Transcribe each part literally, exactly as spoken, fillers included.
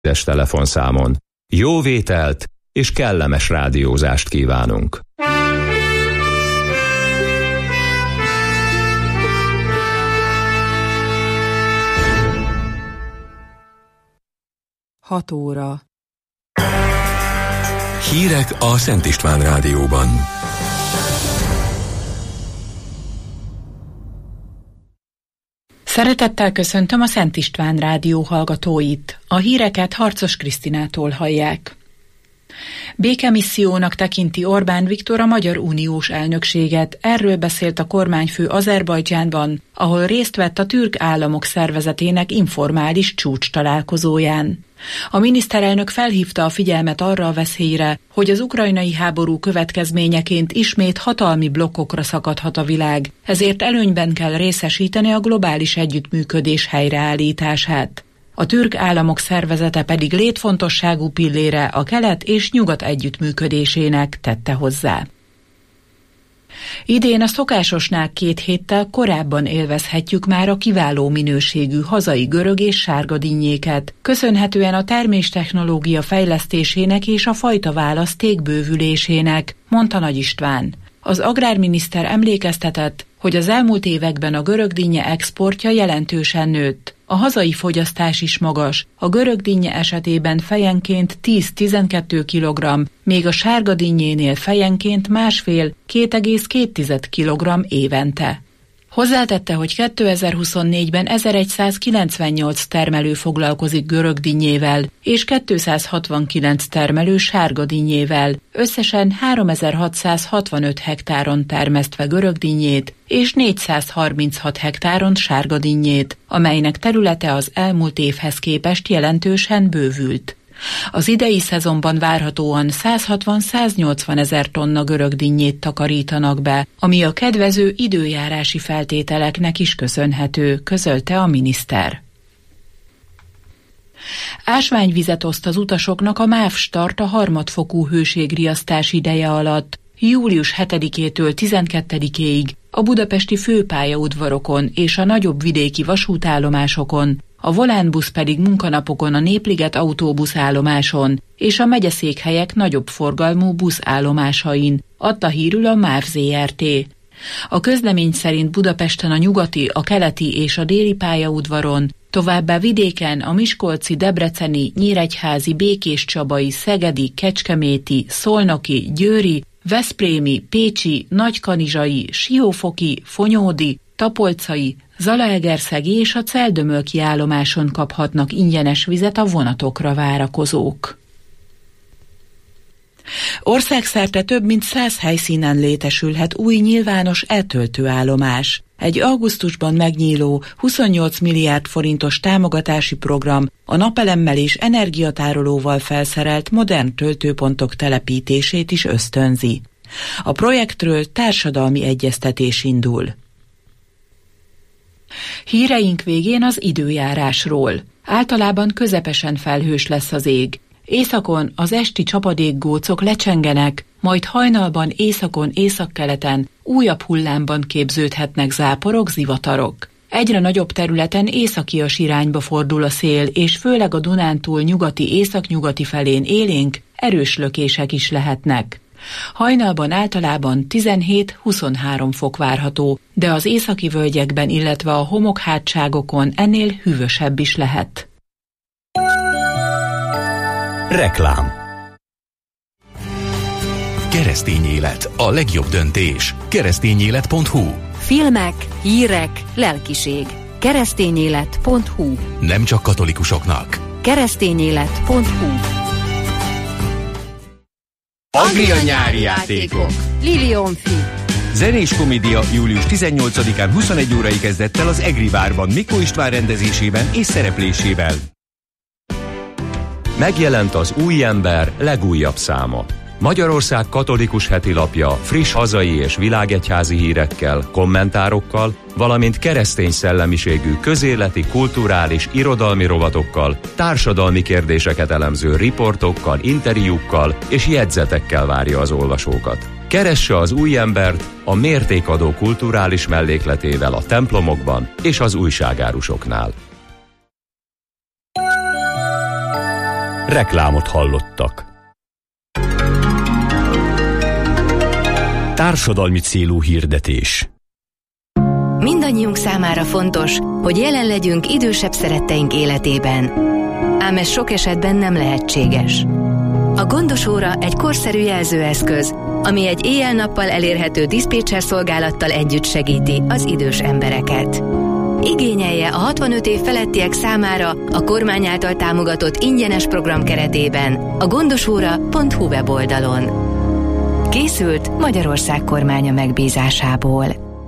es telefonszámon. Jó vételt és kellemes rádiózást kívánunk! hat óra. Hírek a Szent István Rádióban. Szeretettel köszöntöm a Szent István Rádió hallgatóit. A híreket Harcos Krisztinától hallják. Békemissziónak tekinti Orbán Viktor a Magyar Uniós elnökséget. Erről beszélt a kormányfő Azerbajdzsánban, ahol részt vett a türk államok szervezetének informális csúcs találkozóján. A miniszterelnök felhívta a figyelmet arra a veszélyre, hogy az ukrajnai háború következményeként ismét hatalmi blokkokra szakadhat a világ, ezért előnyben kell részesíteni a globális együttműködés helyreállítását. A türk államok szervezete pedig létfontosságú pillére a kelet és nyugat együttműködésének, tette hozzá. Idén a szokásosnál két héttel korábban élvezhetjük már a kiváló minőségű hazai görög és sárga dinnyéket, köszönhetően a terméstechnológia fejlesztésének és a fajtaválaszték bővülésének, mondta Nagy István. Az agrárminiszter emlékeztetett, hogy az elmúlt években a görög dinnye exportja jelentősen nőtt. A hazai fogyasztás is magas, a görög dinnye esetében fejenként tíz-tizenkét kilogramm, még a sárga dinnyénél fejenként másfél-két egész két kilogramm évente. Hozzátette, hogy kétezer-huszonnégyben ezerszáz kilencvennyolc termelő foglalkozik görög dinnyével, és kétszázhatvankilenc termelő sárga dinnyével, összesen háromezer-hatszázhatvanöt hektáron termesztve görög dinnyét, és négyszázharminchat hektáron sárga dinnyét, amelynek területe az elmúlt évhez képest jelentősen bővült. Az idei szezonban várhatóan százhatvan-száznyolcvan ezer tonna görög dinnyét takarítanak be, ami a kedvező időjárási feltételeknek is köszönhető, közölte a miniszter. Ásványvizet oszt az utasoknak a MÁV Start a harmadfokú hőségriasztás ideje alatt, július hetedikétől tizenkettedikéig a budapesti főpályaudvarokon és a nagyobb vidéki vasútállomásokon, a Volánbusz pedig munkanapokon a Népliget autóbuszállomáson és a megyeszékhelyek nagyobb forgalmú buszállomásain, adta hírül a MÁV zé er té. A közlemény szerint Budapesten a nyugati, a keleti és a déli pályaudvaron, továbbá vidéken a miskolci, debreceni, nyíregyházi, békéscsabai, szegedi, kecskeméti, szolnoki, győri, veszprémi, pécsi, nagykanizsai, siófoki, fonyódi, tapolcai, zalaegerszegi és a celdömölki állomáson kaphatnak ingyenes vizet a vonatokra várakozók. Országszerte több mint száz helyszínen létesülhet új nyilvános eltöltőállomás. Egy augusztusban megnyíló huszonnyolc milliárd forintos támogatási program a napelemmel és energiatárolóval felszerelt modern töltőpontok telepítését is ösztönzi. A projektről társadalmi egyeztetés indul. Híreink végén az időjárásról. Általában közepesen felhős lesz az ég. Északon az esti csapadékgócok lecsengenek, majd hajnalban északon északkeleten újabb hullámban képződhetnek záporok, zivatarok. Egyre nagyobb területen északias irányba fordul a szél, és főleg a Dunántúl nyugati északnyugati felén élénk, erős lökések is lehetnek. Hajnalban általában tizenhét-huszonhárom fok várható, de az északi völgyekben, illetve a homokhátságokon ennél hűvösebb is lehet. Reklám. Keresztény élet, a legjobb döntés. keresztényélet pont hu. Filmek, hírek, lelkiség. keresztényélet pont hu. Nem csak katolikusoknak. keresztényélet pont hu. Anglia nyári játékok. Lilionfi. Zenés komédia július tizennyolcadikán huszonegy órai kezdett el az Egri Bárban Mikó István rendezésében és szereplésével. Megjelent az Új Ember legújabb száma. Magyarország katolikus hetilapja friss hazai és világegyházi hírekkel, kommentárokkal, valamint keresztény szellemiségű közéleti, kulturális, irodalmi rovatokkal, társadalmi kérdéseket elemző riportokkal, interjúkkal és jegyzetekkel várja az olvasókat. Keresse az Új Embert a mértékadó kulturális mellékletével a templomokban és az újságárusoknál. Reklámot hallottak. Társadalmi célú hirdetés. Mindannyiunk számára fontos, hogy jelen legyünk idősebb szeretteink életében. Ám ez sok esetben nem lehetséges. A Gondos óra egy korszerű jelzőeszköz, ami egy éjjel-nappal elérhető diszpécser szolgálattal együtt segíti az idős embereket. Igényelje a hatvanöt év felettiek számára a kormány által támogatott ingyenes program keretében a gondosóra pont hu weboldalon. Készült Magyarország kormánya megbízásából.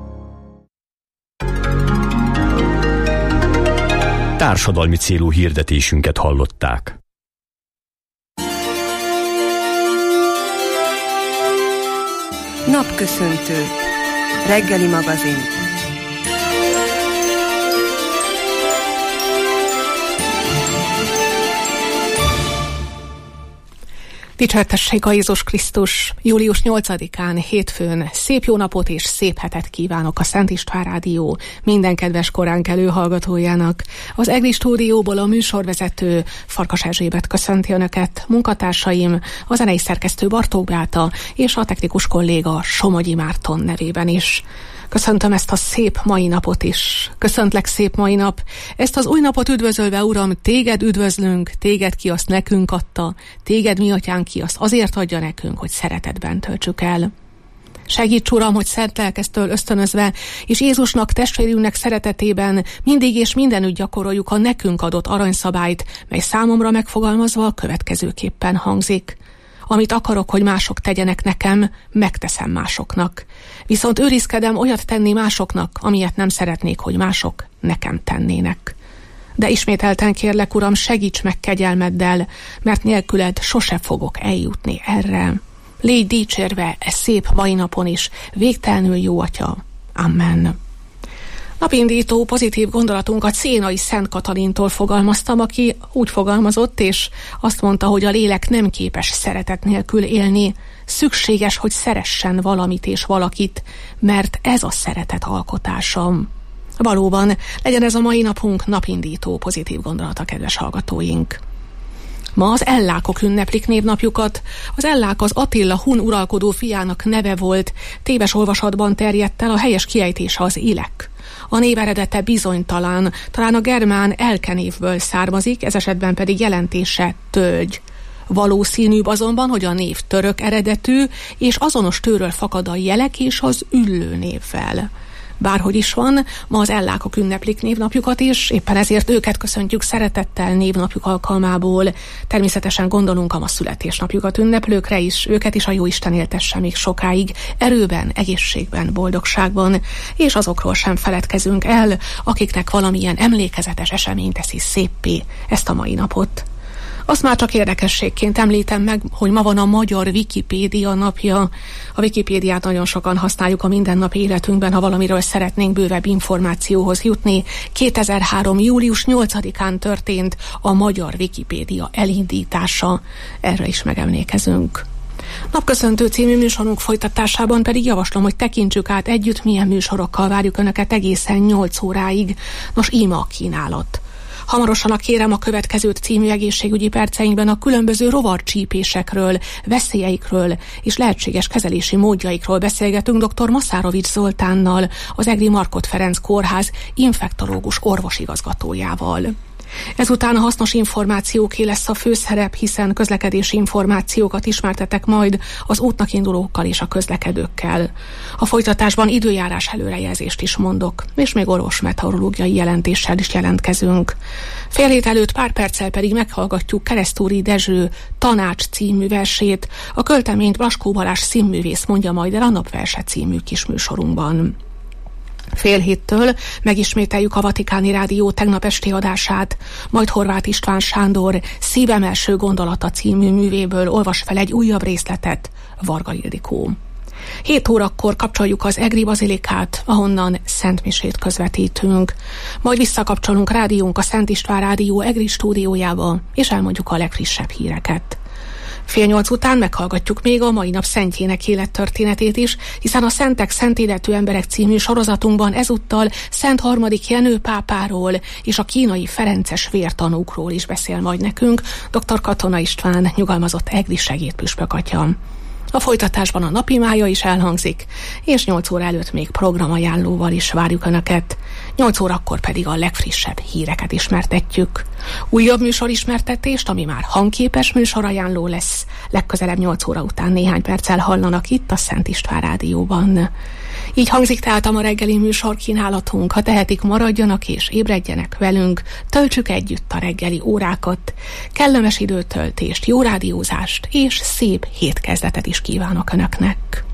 Társadalmi célú hirdetésünket hallották. Napköszöntő. Reggeli magazin. Dicsértessék a Jézus Krisztus! július nyolcadikán, hétfőn szép jó napot és szép hetet kívánok a Szent István Rádió minden kedves koránkelő hallgatójának. Az EGRI stúdióból a műsorvezető Farkas Erzsébet köszönti Önöket, munkatársaim, a zenei szerkesztő Bartók Beáta és a technikus kolléga Somogyi Márton nevében is. Köszöntöm ezt a szép mai napot is. Köszöntlek, szép mai nap. Ezt az új napot üdvözölve, Uram, téged üdvözlünk, téged ki azt nekünk adta, téged mi atyánk ki azt azért adja nekünk, hogy szeretetben töltsük el. Segíts, Uram, hogy szent lelkeztől ösztönözve, és Jézusnak, testvérünknek szeretetében mindig és mindenütt gyakoroljuk a nekünk adott aranyszabályt, mely számomra megfogalmazva a következőképpen hangzik. Amit akarok, hogy mások tegyenek nekem, megteszem másoknak. Viszont őrizkedem olyat tenni másoknak, amilyet nem szeretnék, hogy mások nekem tennének. De ismételten kérlek, Uram, segíts meg kegyelmeddel, mert nélküled sose fogok eljutni erre. Légy dicsérve e szép mai napon is, végtelenül jó Atya. Amen. Napindító pozitív gondolatunkat Szénai Szent Katalintól fogalmaztam, aki úgy fogalmazott, és azt mondta, hogy a lélek nem képes szeretet nélkül élni, szükséges, hogy szeressen valamit és valakit, mert ez a szeretet alkotása. Valóban, legyen ez a mai napunk napindító pozitív gondolata, kedves hallgatóink. Ma az ellákok ünneplik névnapjukat. Az ellák az Attila hun uralkodó fiának neve volt, téves olvasatban terjedt el, a helyes kiejtése az Ilek. A név eredete bizonytalan, talán a germán Elke névből származik, ez esetben pedig jelentése tölgy. Valószínűbb azonban, hogy a név török eredetű, és azonos tőről fakad a jelek és az üllő névvel. Bárhogy is van, ma az ellákok ünneplik névnapjukat is, éppen ezért őket köszöntjük szeretettel névnapjuk alkalmából. Természetesen gondolunk a ma születésnapjukat ünneplőkre is, őket is a Jóisten éltesse még sokáig, erőben, egészségben, boldogságban, és azokról sem feledkezünk el, akiknek valamilyen emlékezetes esemény teszi széppé ezt a mai napot. Azt már csak érdekességként említem meg, hogy ma van a Magyar Wikipédia napja. A Wikipédiát nagyon sokan használjuk a mindennapi életünkben, ha valamiről szeretnénk bővebb információhoz jutni. kétezer-három. július nyolcadikán történt a Magyar Wikipédia elindítása. Erre is megemlékezünk. Napköszöntő című műsorunk folytatásában pedig javaslom, hogy tekintsük át együtt, milyen műsorokkal várjuk Önöket egészen nyolc óráig. Nos, íme a kínálat. Hamarosan a Kérem a következőt című egészségügyi perceinkben a különböző rovarcsípésekről, veszélyeikről és lehetséges kezelési módjaikról beszélgetünk dr. Maszárovics Zoltánnal, az EGRI Markhot Ferenc Kórház infektológus orvosigazgatójával. Ezután a hasznos információké lesz a főszerep, hiszen közlekedési információkat ismertetek majd az útnak indulókkal és a közlekedőkkel. A folytatásban időjárás előrejelzést is mondok, és még orvos meteorológiai jelentéssel is jelentkezünk. Fél hét előtt pár perccel pedig meghallgatjuk Keresztúri Dezső Tanács című versét, a költeményt Blaskó Balázs színművész mondja majd el a Napverse című kisműsorunkban. Fél héttől megismételjük a Vatikáni Rádió tegnap esti adását, majd Horváth István Sándor Szívem első gondolata című művéből olvas fel egy újabb részletet Varga Ildikó. Hét órakor kapcsoljuk az EGRI Bazilikát, ahonnan szentmisét közvetítünk. Majd visszakapcsolunk rádiónk a Szent István Rádió EGRI stúdiójába, és elmondjuk a legfrissebb híreket. Fél nyolc után meghallgatjuk még a mai nap szentjének élettörténetét is, hiszen a Szentek Szentéletű Emberek című sorozatunkban ezúttal Szent Harmadik Jenő pápáról és a kínai ferences vértanúkról is beszél majd nekünk dr. Katona István, nyugalmazott egri segédpüspök atya. A folytatásban a napimája is elhangzik, és nyolc óra előtt még programajánlóval is várjuk Önöket. nyolc órakor pedig a legfrissebb híreket ismertetjük. Újabb műsorismertetést, ami már hangképes műsorajánló lesz, legközelebb nyolc óra után néhány perccel hallanak itt a Szent István Rádióban. Így hangzik tehát a ma reggeli műsor kínálatunk. Ha tehetik, maradjanak és ébredjenek velünk, töltsük együtt a reggeli órákat. Kellemes időtöltést, jó rádiózást és szép hétkezdetet is kívánok Önöknek.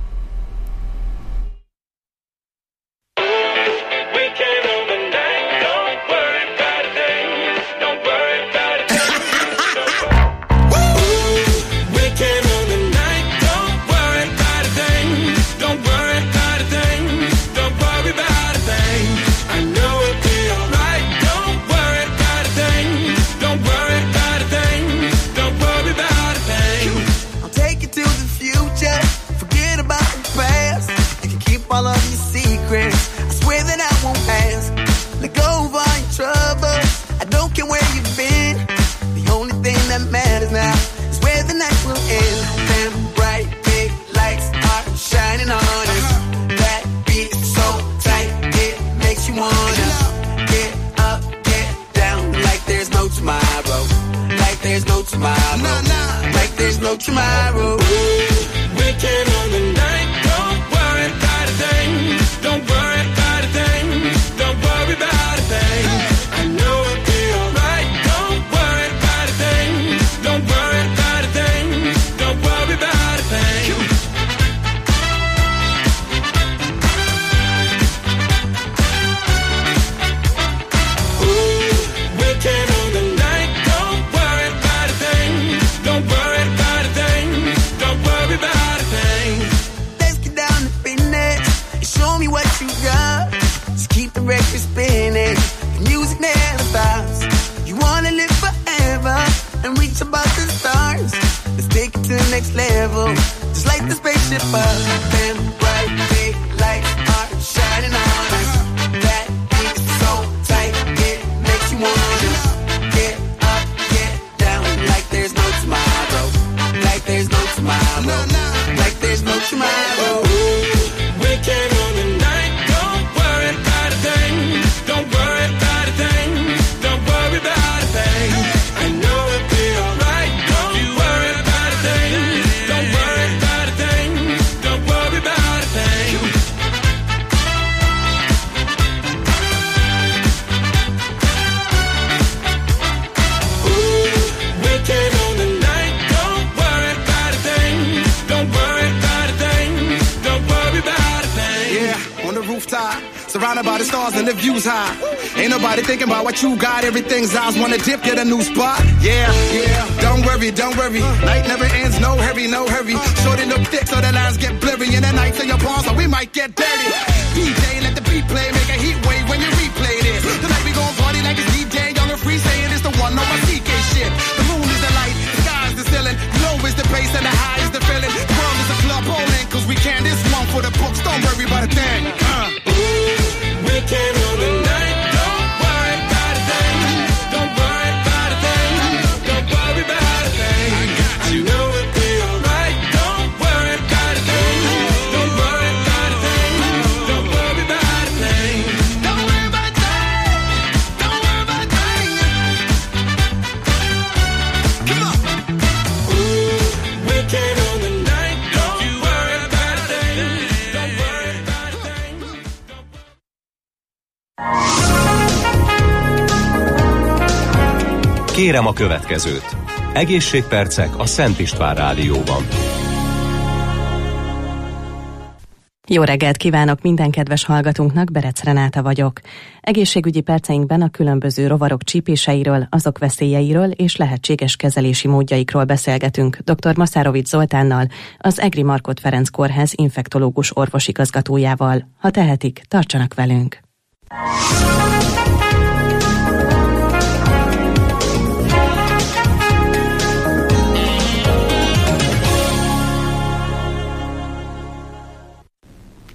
Tomorrow, we can on the night. Don't worry about a thing. Don't worry about a thing. Don't worry about a thing. I know it'll be alright. Don't worry about a thing. Don't worry about a thing. Don't worry about a thing. Ooh, we can on the night. Don't worry about a thing. Don't worry about a thing. Don't worry about a thing. Let's get down to business and show me what you got. Just keep the record spinning. The music never stops. You wanna live forever and reach above the stars. Let's take it to the next level. Just like the spaceship up. Them bright big lights are shining on us. That beat's so tight it makes you wanna get up, get down like there's no tomorrow. Like there's no tomorrow. No, no. Like there's no tomorrow. Ooh, we can on the night. Don't worry about a thing. Don't worry about a thing. Don't worry about a thing. I know it'll be alright. Don't worry about a thing. Don't worry about a thing. Don't worry about a thing. Ooh, we can on the night. Don't worry about a thing. Don't worry about a thing. Don't worry about a thing. Yeah, on the rooftop, surrounded by the stars and the views high. Ain't nobody thinking about what you got. Everything's eyes wanna dip, get a new spot. Yeah, yeah. Don't worry, don't worry. Night never ends, no hurry, no hurry. Short and look thick so the lines get blurry. And the nights in your palms, so we might get dirty. D J, let the beat play, make a heat wave when you replay this. Tonight we gon' party like it's D J, young and free, saying it's the one on my C K shit. The moon is the light, the sky is the ceiling. Low is the bass and the high is the feeling. The world is a club bowling, cause we can. This one for the books, don't worry about a thing. Uh. Ooh, we can on the night. Don't worry about a thing. Don't worry about a thing. Don't worry about a thing. I know it'll be alright. Don't worry about a thing. Don't worry about a thing. Don't worry about a thing. Don't worry about a thing. Don't worry about a thing. Come on. Ooh, we can on the night. Don't worry about a thing. Don't worry about a thing. Kérem a következőt. Egészségpercek a Szent István Rádióban. Jó reggelt kívánok minden kedves hallgatónknak, Berec Renáta vagyok. Egészségügyi perceinkben a különböző rovarok csípéseiről, azok veszélyeiről és lehetséges kezelési módjaikról beszélgetünk dr. Maszárovics Zoltánnal, az Egri Markhot Ferenc Kórház infektológus orvosigazgatójával. Ha tehetik, tartsanak velünk!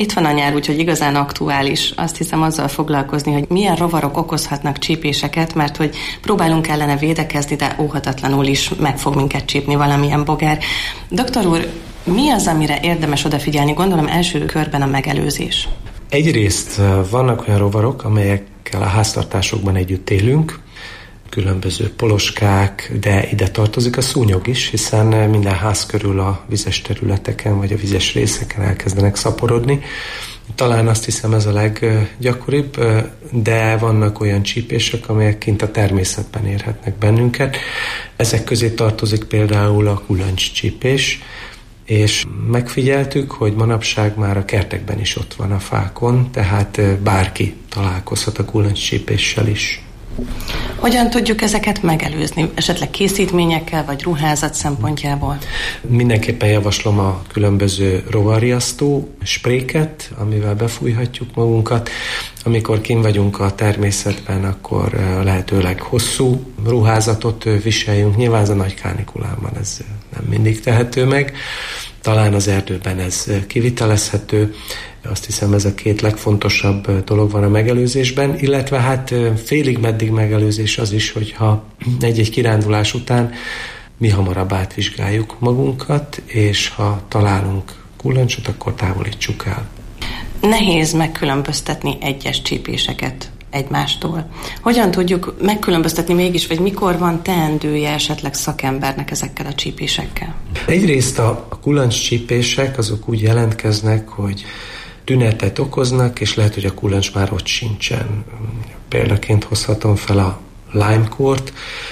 Itt van a nyár, úgyhogy igazán aktuális. Azt hiszem azzal foglalkozni, hogy milyen rovarok okozhatnak csípéseket, mert hogy próbálunk ellene védekezni, de óhatatlanul is meg fog minket csípni valamilyen bogár. Doktor úr, mi az, amire érdemes odafigyelni? Gondolom első körben a megelőzés. Egyrészt vannak olyan rovarok, amelyekkel a háztartásokban együtt élünk, különböző poloskák, de ide tartozik a szúnyog is, hiszen minden ház körül a vizes területeken vagy a vizes részeken elkezdenek szaporodni. Talán azt hiszem ez a leggyakoribb, de vannak olyan csípések, amelyek kint a természetben érhetnek bennünket. Ezek közé tartozik például a kulancscsípés, és megfigyeltük, hogy manapság már a kertekben is ott van a fákon, tehát bárki találkozhat a kulancscsípéssel is. Hogyan tudjuk ezeket megelőzni? Esetleg készítményekkel vagy ruházat szempontjából? Mindenképpen javaslom a különböző rovarriasztó spréket, amivel befújhatjuk magunkat. Amikor kint vagyunk a természetben, akkor lehetőleg hosszú ruházatot viseljünk. Nyilván ez a nagy kánikulában ez nem mindig tehető meg. Talán az erdőben ez kivitelezhető. Azt hiszem, ez a két legfontosabb dolog van a megelőzésben, illetve hát félig meddig megelőzés az is, hogyha egy-egy kirándulás után mi hamarabb átvizsgáljuk magunkat, és ha találunk kullancsot, akkor távolítsuk el. Nehéz megkülönböztetni egyes csípéseket egymástól. Hogyan tudjuk megkülönböztetni mégis, vagy mikor van teendője esetleg szakembernek ezekkel a csípésekkel? Egyrészt a, a kullancscsípések azok úgy jelentkeznek, hogy tünetet okoznak, és lehet, hogy a kullancs már ott sincsen. Példaként hozhatom fel a Lyme-kórt,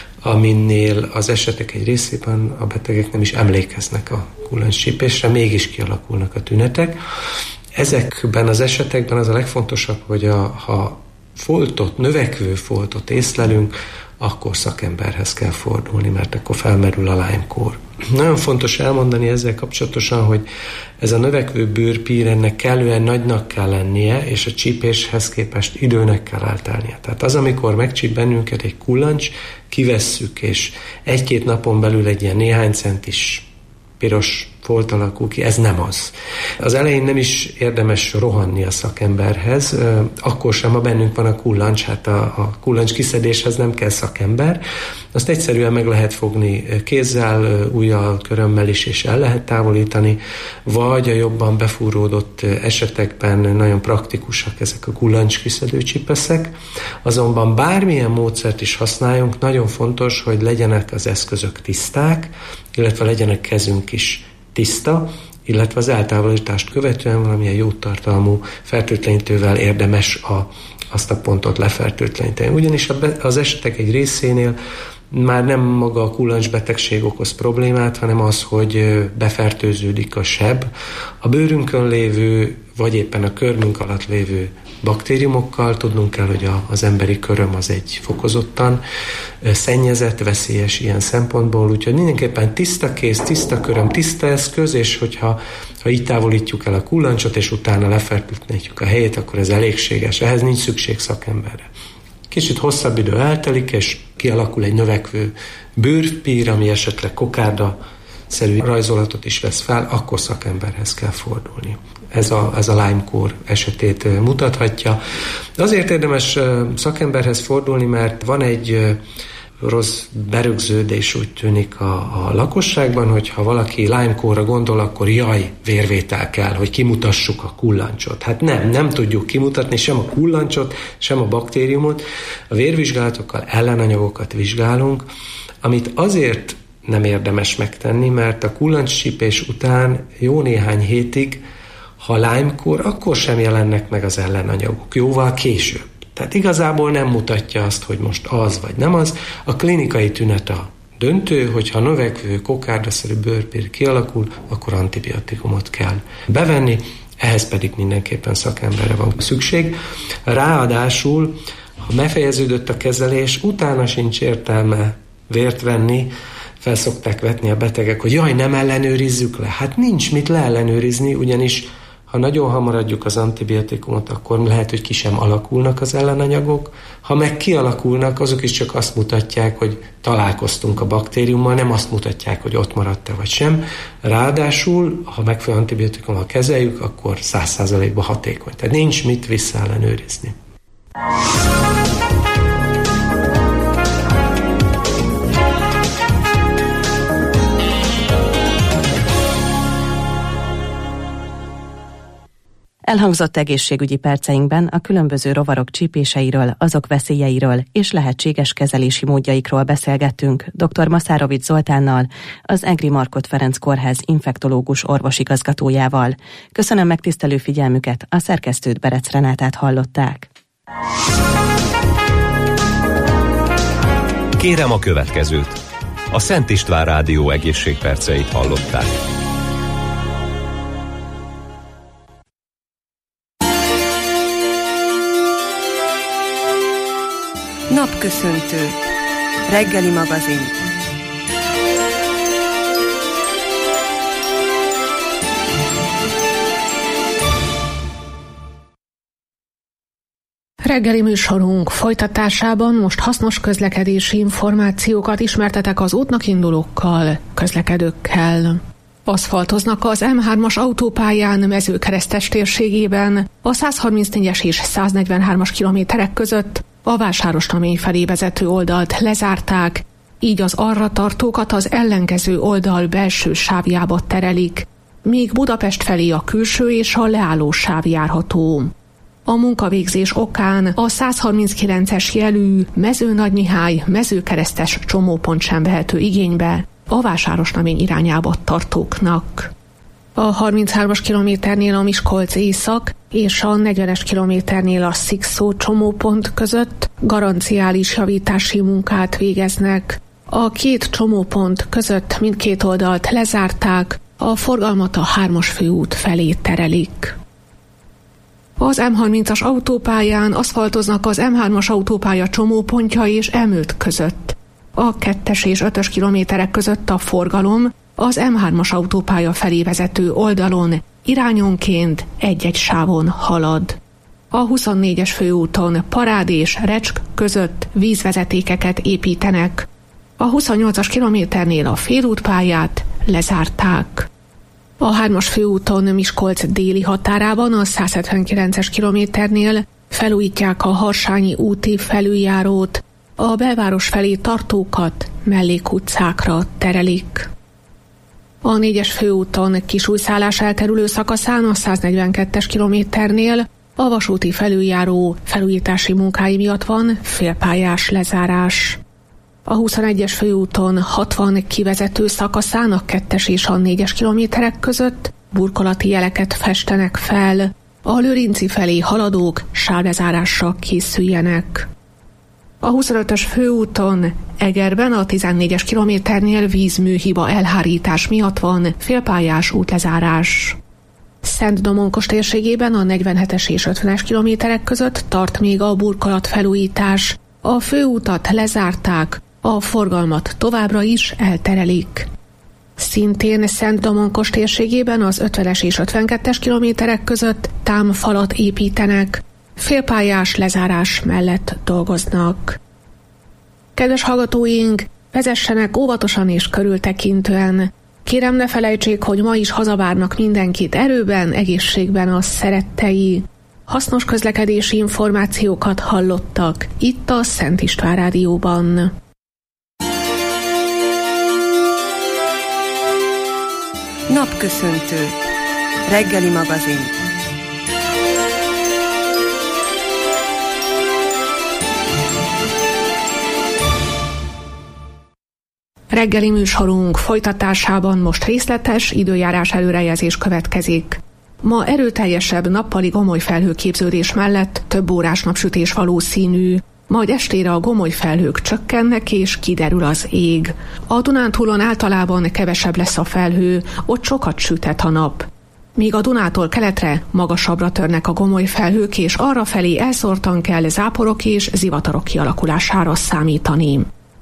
aminél az esetek egy részében a betegek nem is emlékeznek a kullancscsípésre, mégis kialakulnak a tünetek. Ezekben az esetekben az a legfontosabb, hogy a, ha foltot, növekvő foltot észlelünk, akkor szakemberhez kell fordulni, mert akkor felmerül a Lyme-kór. Nagyon fontos elmondani ezzel kapcsolatosan, hogy ez a növekvő bőrpír ennek kellően nagynak kell lennie, és a csípéshez képest időnek kell eltelnie. Tehát az, amikor megcsíp bennünket egy kullancs, kivesszük, és egy-két napon belül egy ilyen néhány centis piros folt alakul ki, ez nem az. Az elején nem is érdemes rohanni a szakemberhez, akkor sem, ha bennünk van a kullancs, hát a, a kullancs kiszedéshez nem kell szakember. Azt egyszerűen meg lehet fogni kézzel, ujjal, körömmel is, és el lehet távolítani, vagy a jobban befúródott esetekben nagyon praktikusak ezek a kullancs kiszedő csipeszek. Azonban bármilyen módszert is használjunk, nagyon fontos, hogy legyenek az eszközök tiszták, illetve legyenek kezünk is tiszta, illetve az eltávolítást követően valamilyen jótartalmú fertőtlenítővel érdemes a, azt a pontot lefertőtleníteni. Ugyanis az esetek egy részénél már nem maga a kullancsbetegség okoz problémát, hanem az, hogy befertőződik a seb. A bőrünkön lévő, vagy éppen a körmünk alatt lévő baktériumokkal tudnunk kell, hogy a, az emberi köröm az egy fokozottan szennyezett, veszélyes ilyen szempontból, úgyhogy mindenképpen tiszta kéz, tiszta köröm, tiszta eszköz, és hogyha ha így távolítjuk el a kullancsot, és utána lefertőtlenítjük a helyét, akkor ez elégséges. Ehhez nincs szükség szakemberre. Kicsit hosszabb idő eltelik, és kialakul egy növekvő bőrpír, ami esetleg kokárda-szerű rajzolatot is vesz fel, akkor szakemberhez kell fordulni. Ez a, ez a Lyme-kór esetét mutathatja. De azért érdemes szakemberhez fordulni, mert van egy rossz berögződés, úgy tűnik a, a lakosságban, hogy ha valaki Lyme-kórra gondol, akkor jaj, vérvétel kell, hogy kimutassuk a kullancsot. Hát nem, nem tudjuk kimutatni sem a kullancsot, sem a baktériumot. A vérvizsgálatokkal ellenanyagokat vizsgálunk, amit azért nem érdemes megtenni, mert a kullancscsípés után jó néhány hétig, ha Lyme-kór, akkor sem jelennek meg az ellenanyagok, jóval később. Tehát igazából nem mutatja azt, hogy most az vagy nem az. A klinikai tünet a döntő, hogyha növekvő kokárdaszerű bőrpír kialakul, akkor antibiotikumot kell bevenni, ehhez pedig mindenképpen szakemberre van szükség. Ráadásul, ha befejeződött a kezelés, utána sincs értelme vért venni, fel szokták vetni a betegek, hogy jaj, nem ellenőrizzük le. Hát nincs mit leellenőrizni, ugyanis Ha nagyon hamar adjuk az antibiotikumot, akkor lehet, hogy ki sem alakulnak az ellenanyagok. Ha meg kialakulnak, azok is csak azt mutatják, hogy találkoztunk a baktériummal, nem azt mutatják, hogy ott maradt-e vagy sem. Ráadásul, ha megfelelő antibiotikummal kezeljük, akkor száz százalékban hatékony. Tehát nincs mit visszaellenőrizni. Elhangzott egészségügyi perceinkben a különböző rovarok csípéseiről, azok veszélyeiről és lehetséges kezelési módjaikról beszélgettünk dr. Maszárovics Zoltánnal, az Egri Markhot Ferenc Kórház infektológus orvosigazgatójával. Köszönöm megtisztelő figyelmüket, a szerkesztőt, Berec Renátát hallották. Kérem a következőt. A Szent István Rádió egészségperceit hallották. Napköszöntő. Reggeli magazin. Reggeli műsorunk folytatásában most hasznos közlekedési információkat ismertetek az útnak indulókkal, közlekedőkkel. Aszfaltoznak az em hármas autópályán Mezőkeresztes térségében, a százharmincnégyes és száznegyvenhármas kilométerek között a Vásárosnamény felé vezető oldalt lezárták, így az arra tartókat az ellenkező oldal belső sávjába terelik, míg Budapest felé a külső és a leálló sáv járható. A munkavégzés okán a százharminckilences jelű Mezőnagymihály Mezőkeresztes csomópont sem vehető igénybe a Vásárosnamény irányába tartóknak. A harminchármas kilométernél a Miskolc észak és a negyvenes kilométernél a Szikszó csomópont között garanciális javítási munkát végeznek. A két csomópont között mindkét oldalt lezárták, a forgalmat a hármas főút felé terelik. Az em harmincas autópályán aszfaltoznak az em hármas autópálya csomópontja és Emőt között. A kettes és ötös kilométerek között a forgalom az em hármas autópálya felé vezető oldalon irányonként egy-egy sávon halad. A huszonnégyes főúton Parád és Recsk között vízvezetékeket építenek. A huszonnyolcas kilométernél a félútpályát lezárták. A hármas főúton Miskolc déli határában a százhetvenkilences kilométernél felújítják a Harsányi úti felüljárót, a belváros felé tartókat mellékutcákra terelik. A négyes főúton Kisújszállás elkerülő szakaszán a száznegyvenkettes kilométernél a vasúti felüljáró felújítási munkái miatt van félpályás lezárás. A huszonegyes főúton hatvan kivezető szakaszán a kettes és a négyes kilométerek között burkolati jeleket festenek fel, a Lőrinci felé haladók sávlezárásra készüljenek. A huszonötös főúton Egerben a tizennégyes kilométernél vízműhiba elhárítás miatt van félpályás útlezárás. Szent-Domonkos térségében a negyvenhetes és ötvenes kilométerek között tart még a burkolat felújítás, a főútat lezárták, a forgalmat továbbra is elterelik. Szintén Szent-Domonkos térségében az ötvenes és ötvenkettes kilométerek között támfalat építenek, félpályás lezárás mellett dolgoznak. Kedves hallgatóink, vezessenek óvatosan és körültekintően. Kérem, ne felejtsék, hogy ma is hazavárnak mindenkit erőben, egészségben a szerettei. Hasznos közlekedési információkat hallottak itt a Szent István Rádióban. Napköszöntő. Reggeli magazin. Reggeli műsorunk folytatásában most részletes időjárás előrejelzés következik. Ma erőteljesebb nappali gomoly felhőképződés mellett több órás napsütés valószínű, majd estére a gomoly felhők csökkennek és kiderül az ég. A Dunántúlon általában kevesebb lesz a felhő, ott sokat süthet a nap. Míg a Dunától keletre magasabbra törnek a gomoly felhők, és arrafelé elszórtan kell záporok és zivatarok kialakulására számítani.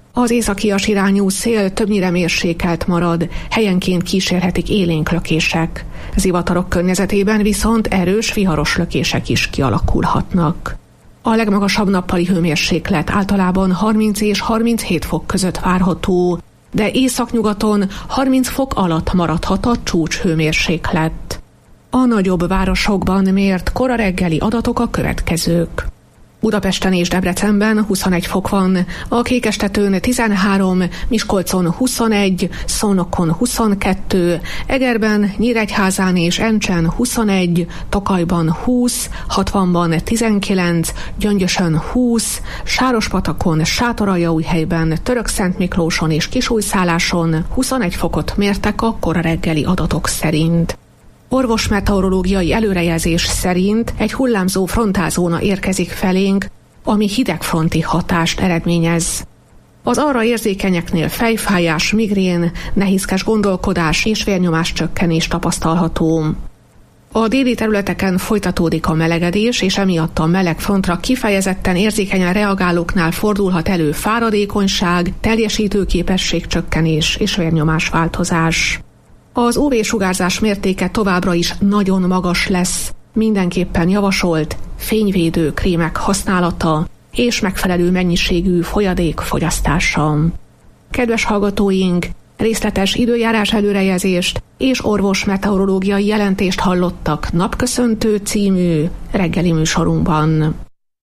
Az északias irányú szél többnyire mérsékelt marad, helyenként kísérhetik élénk lökések. Zivatarok környezetében viszont erős, viharos lökések is kialakulhatnak. A legmagasabb nappali hőmérséklet általában harminc és harminchét fok között várható, de északnyugaton harminc fok alatt maradhat a csúcs hőmérséklet. A nagyobb városokban mért kora reggeli adatok a következők. Budapesten és Debrecenben huszonegy fok van, a Kékestetőn tizenhárom, Miskolcon huszonegy, Szolnokon huszonkettő, Egerben, Nyíregyházán és Encsen huszonegy, Tokajban húsz, Hatvanban tizenkilenc, Gyöngyösön húsz, Sárospatakon, Sátoraljaújhelyben, Törökszentmiklóson és Kisújszálláson huszonegy fokot mértek a kora reggeli adatok szerint. Orvosmeteorológiai előrejelzés szerint egy hullámzó frontázóna érkezik felénk, ami hidegfronti hatást eredményez. Az arra érzékenyeknél fejfájás, migrén, nehézkes gondolkodás és vérnyomás csökkenés tapasztalható. A déli területeken folytatódik a melegedés, és emiatt a meleg frontra kifejezetten érzékenyen reagálóknál fordulhat elő fáradékonyság, teljesítőképesség csökkenés és vérnyomás változás. Az ú vé-sugárzás mértéke továbbra is nagyon magas lesz, mindenképpen javasolt fényvédő krémek használata és megfelelő mennyiségű folyadék fogyasztása. Kedves hallgatóink, részletes időjárás előrejelzést és orvos meteorológiai jelentést hallottak Napköszöntő című reggeli műsorunkban.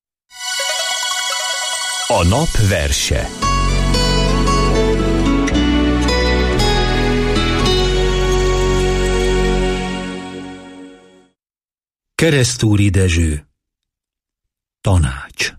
A nap verse. Keresztúri Dezső. Tanács.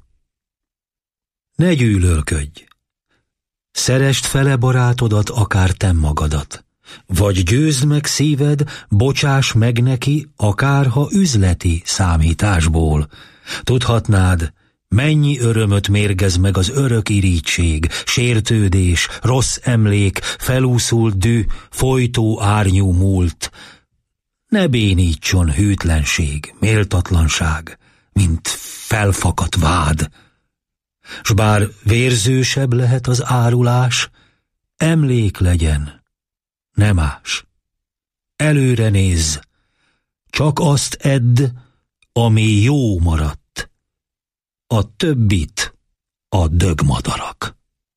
Ne gyűlölködj. Szeresd fele barátodat, akár te magadat. Vagy győzd meg szíved, bocsáss meg neki, akárha üzleti számításból. Tudhatnád, mennyi örömöt mérgez meg az örök irigység, sértődés, rossz emlék, felúszult dű, folytó árnyú múlt. Ne bénítson hűtlenség, méltatlanság, mint felfakadt vád. S bár vérzősebb lehet az árulás, emlék legyen, ne más. Előre nézz, csak azt edd, ami jó maradt. A többit a dögmadarak.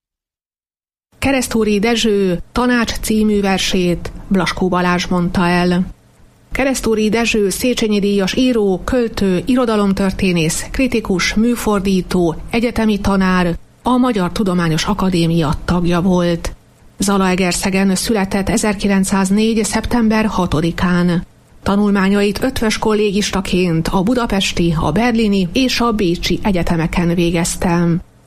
Keresztúri Dezső Tanács című versét Blaskó Balázs mondta el. Keresztúri Dezső Széchenyi díjas író, költő, irodalomtörténész, kritikus, műfordító, egyetemi tanár, a Magyar Tudományos Akadémia tagja volt. Zalaegerszegen született ezerkilencszáznégy. szeptember hatodikán. Tanulmányait ötvös kollégistaként a budapesti, a berlini és a bécsi egyetemeken végezte.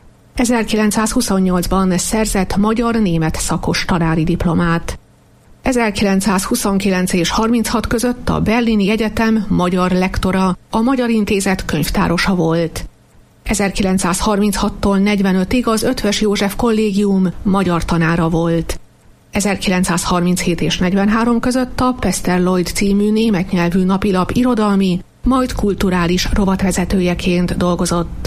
ezerkilencszázhuszonnyolcban szerzett magyar-német szakos tanári diplomát. ezerkilencszázhuszonkilenc és harminchat között a Berlini Egyetem magyar lektora, a Magyar Intézet könyvtárosa volt. ezerkilencszázharminchattól negyvenötig az Ötvös József Kollégium magyar tanára volt. ezerkilencszázharminchét és negyvenhárom között a Pester Lloyd című német nyelvű napilap irodalmi, majd kulturális rovatvezetőjeként dolgozott.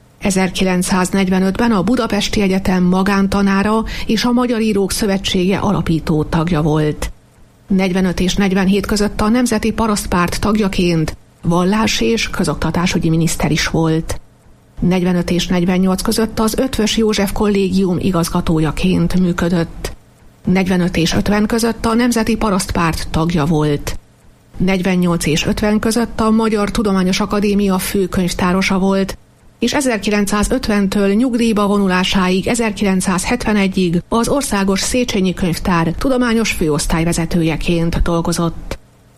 ezerkilencszáznegyvenötben a Budapesti Egyetem magántanára és a Magyar Írók Szövetsége alapító tagja volt. negyvenöt és negyvenhét között a Nemzeti Parasztpárt tagjaként vallás- és közoktatásügyi miniszter is volt. negyvenöt és negyvennyolc között az Ötvös József Kollégium igazgatójaként működött. negyvenöt és ötven között a Nemzeti Parasztpárt tagja volt. negyvennyolc és ötven között a Magyar Tudományos Akadémia főkönyvtárosa volt, és ezerkilencszázötventől nyugdíjba vonulásáig ezerkilencszázhetvenegyig az Országos Széchenyi Könyvtár tudományos főosztályvezetőjeként dolgozott.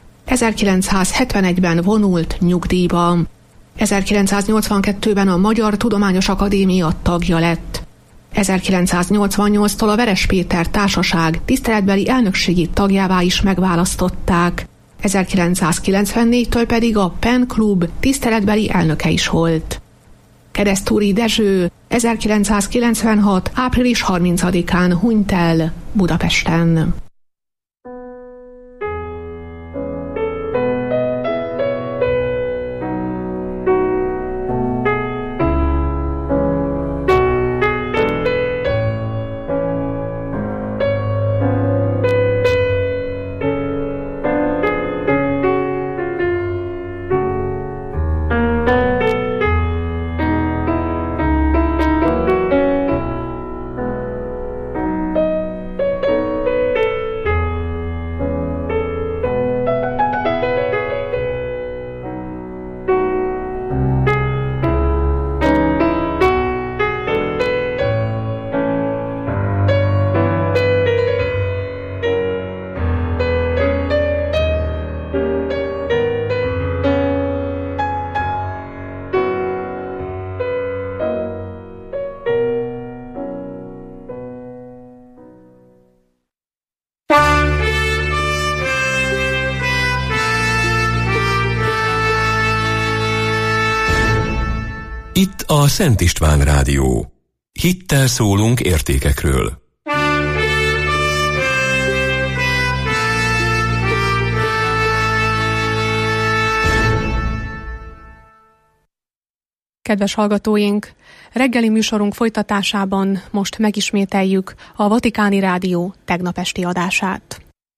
ezerkilencszázhetvenegyben vonult nyugdíjba. ezerkilencszáznyolcvankettőben a Magyar Tudományos Akadémia tagja lett. ezerkilencszáznyolcvannyolctól a Veres Péter Társaság tiszteletbeli elnökségi tagjává is megválasztották. ezerkilencszázkilencvennégytől pedig a Pen Klub tiszteletbeli elnöke is volt. Keresztúri Dezső ezerkilencszázkilencvenhat. április harmincadikán hunyt el Budapesten. A Szent István Rádió. Hittel szólunk értékekről. Kedves hallgatóink, reggeli műsorunk folytatásában most megismételjük a Vatikáni Rádió tegnap esti adását.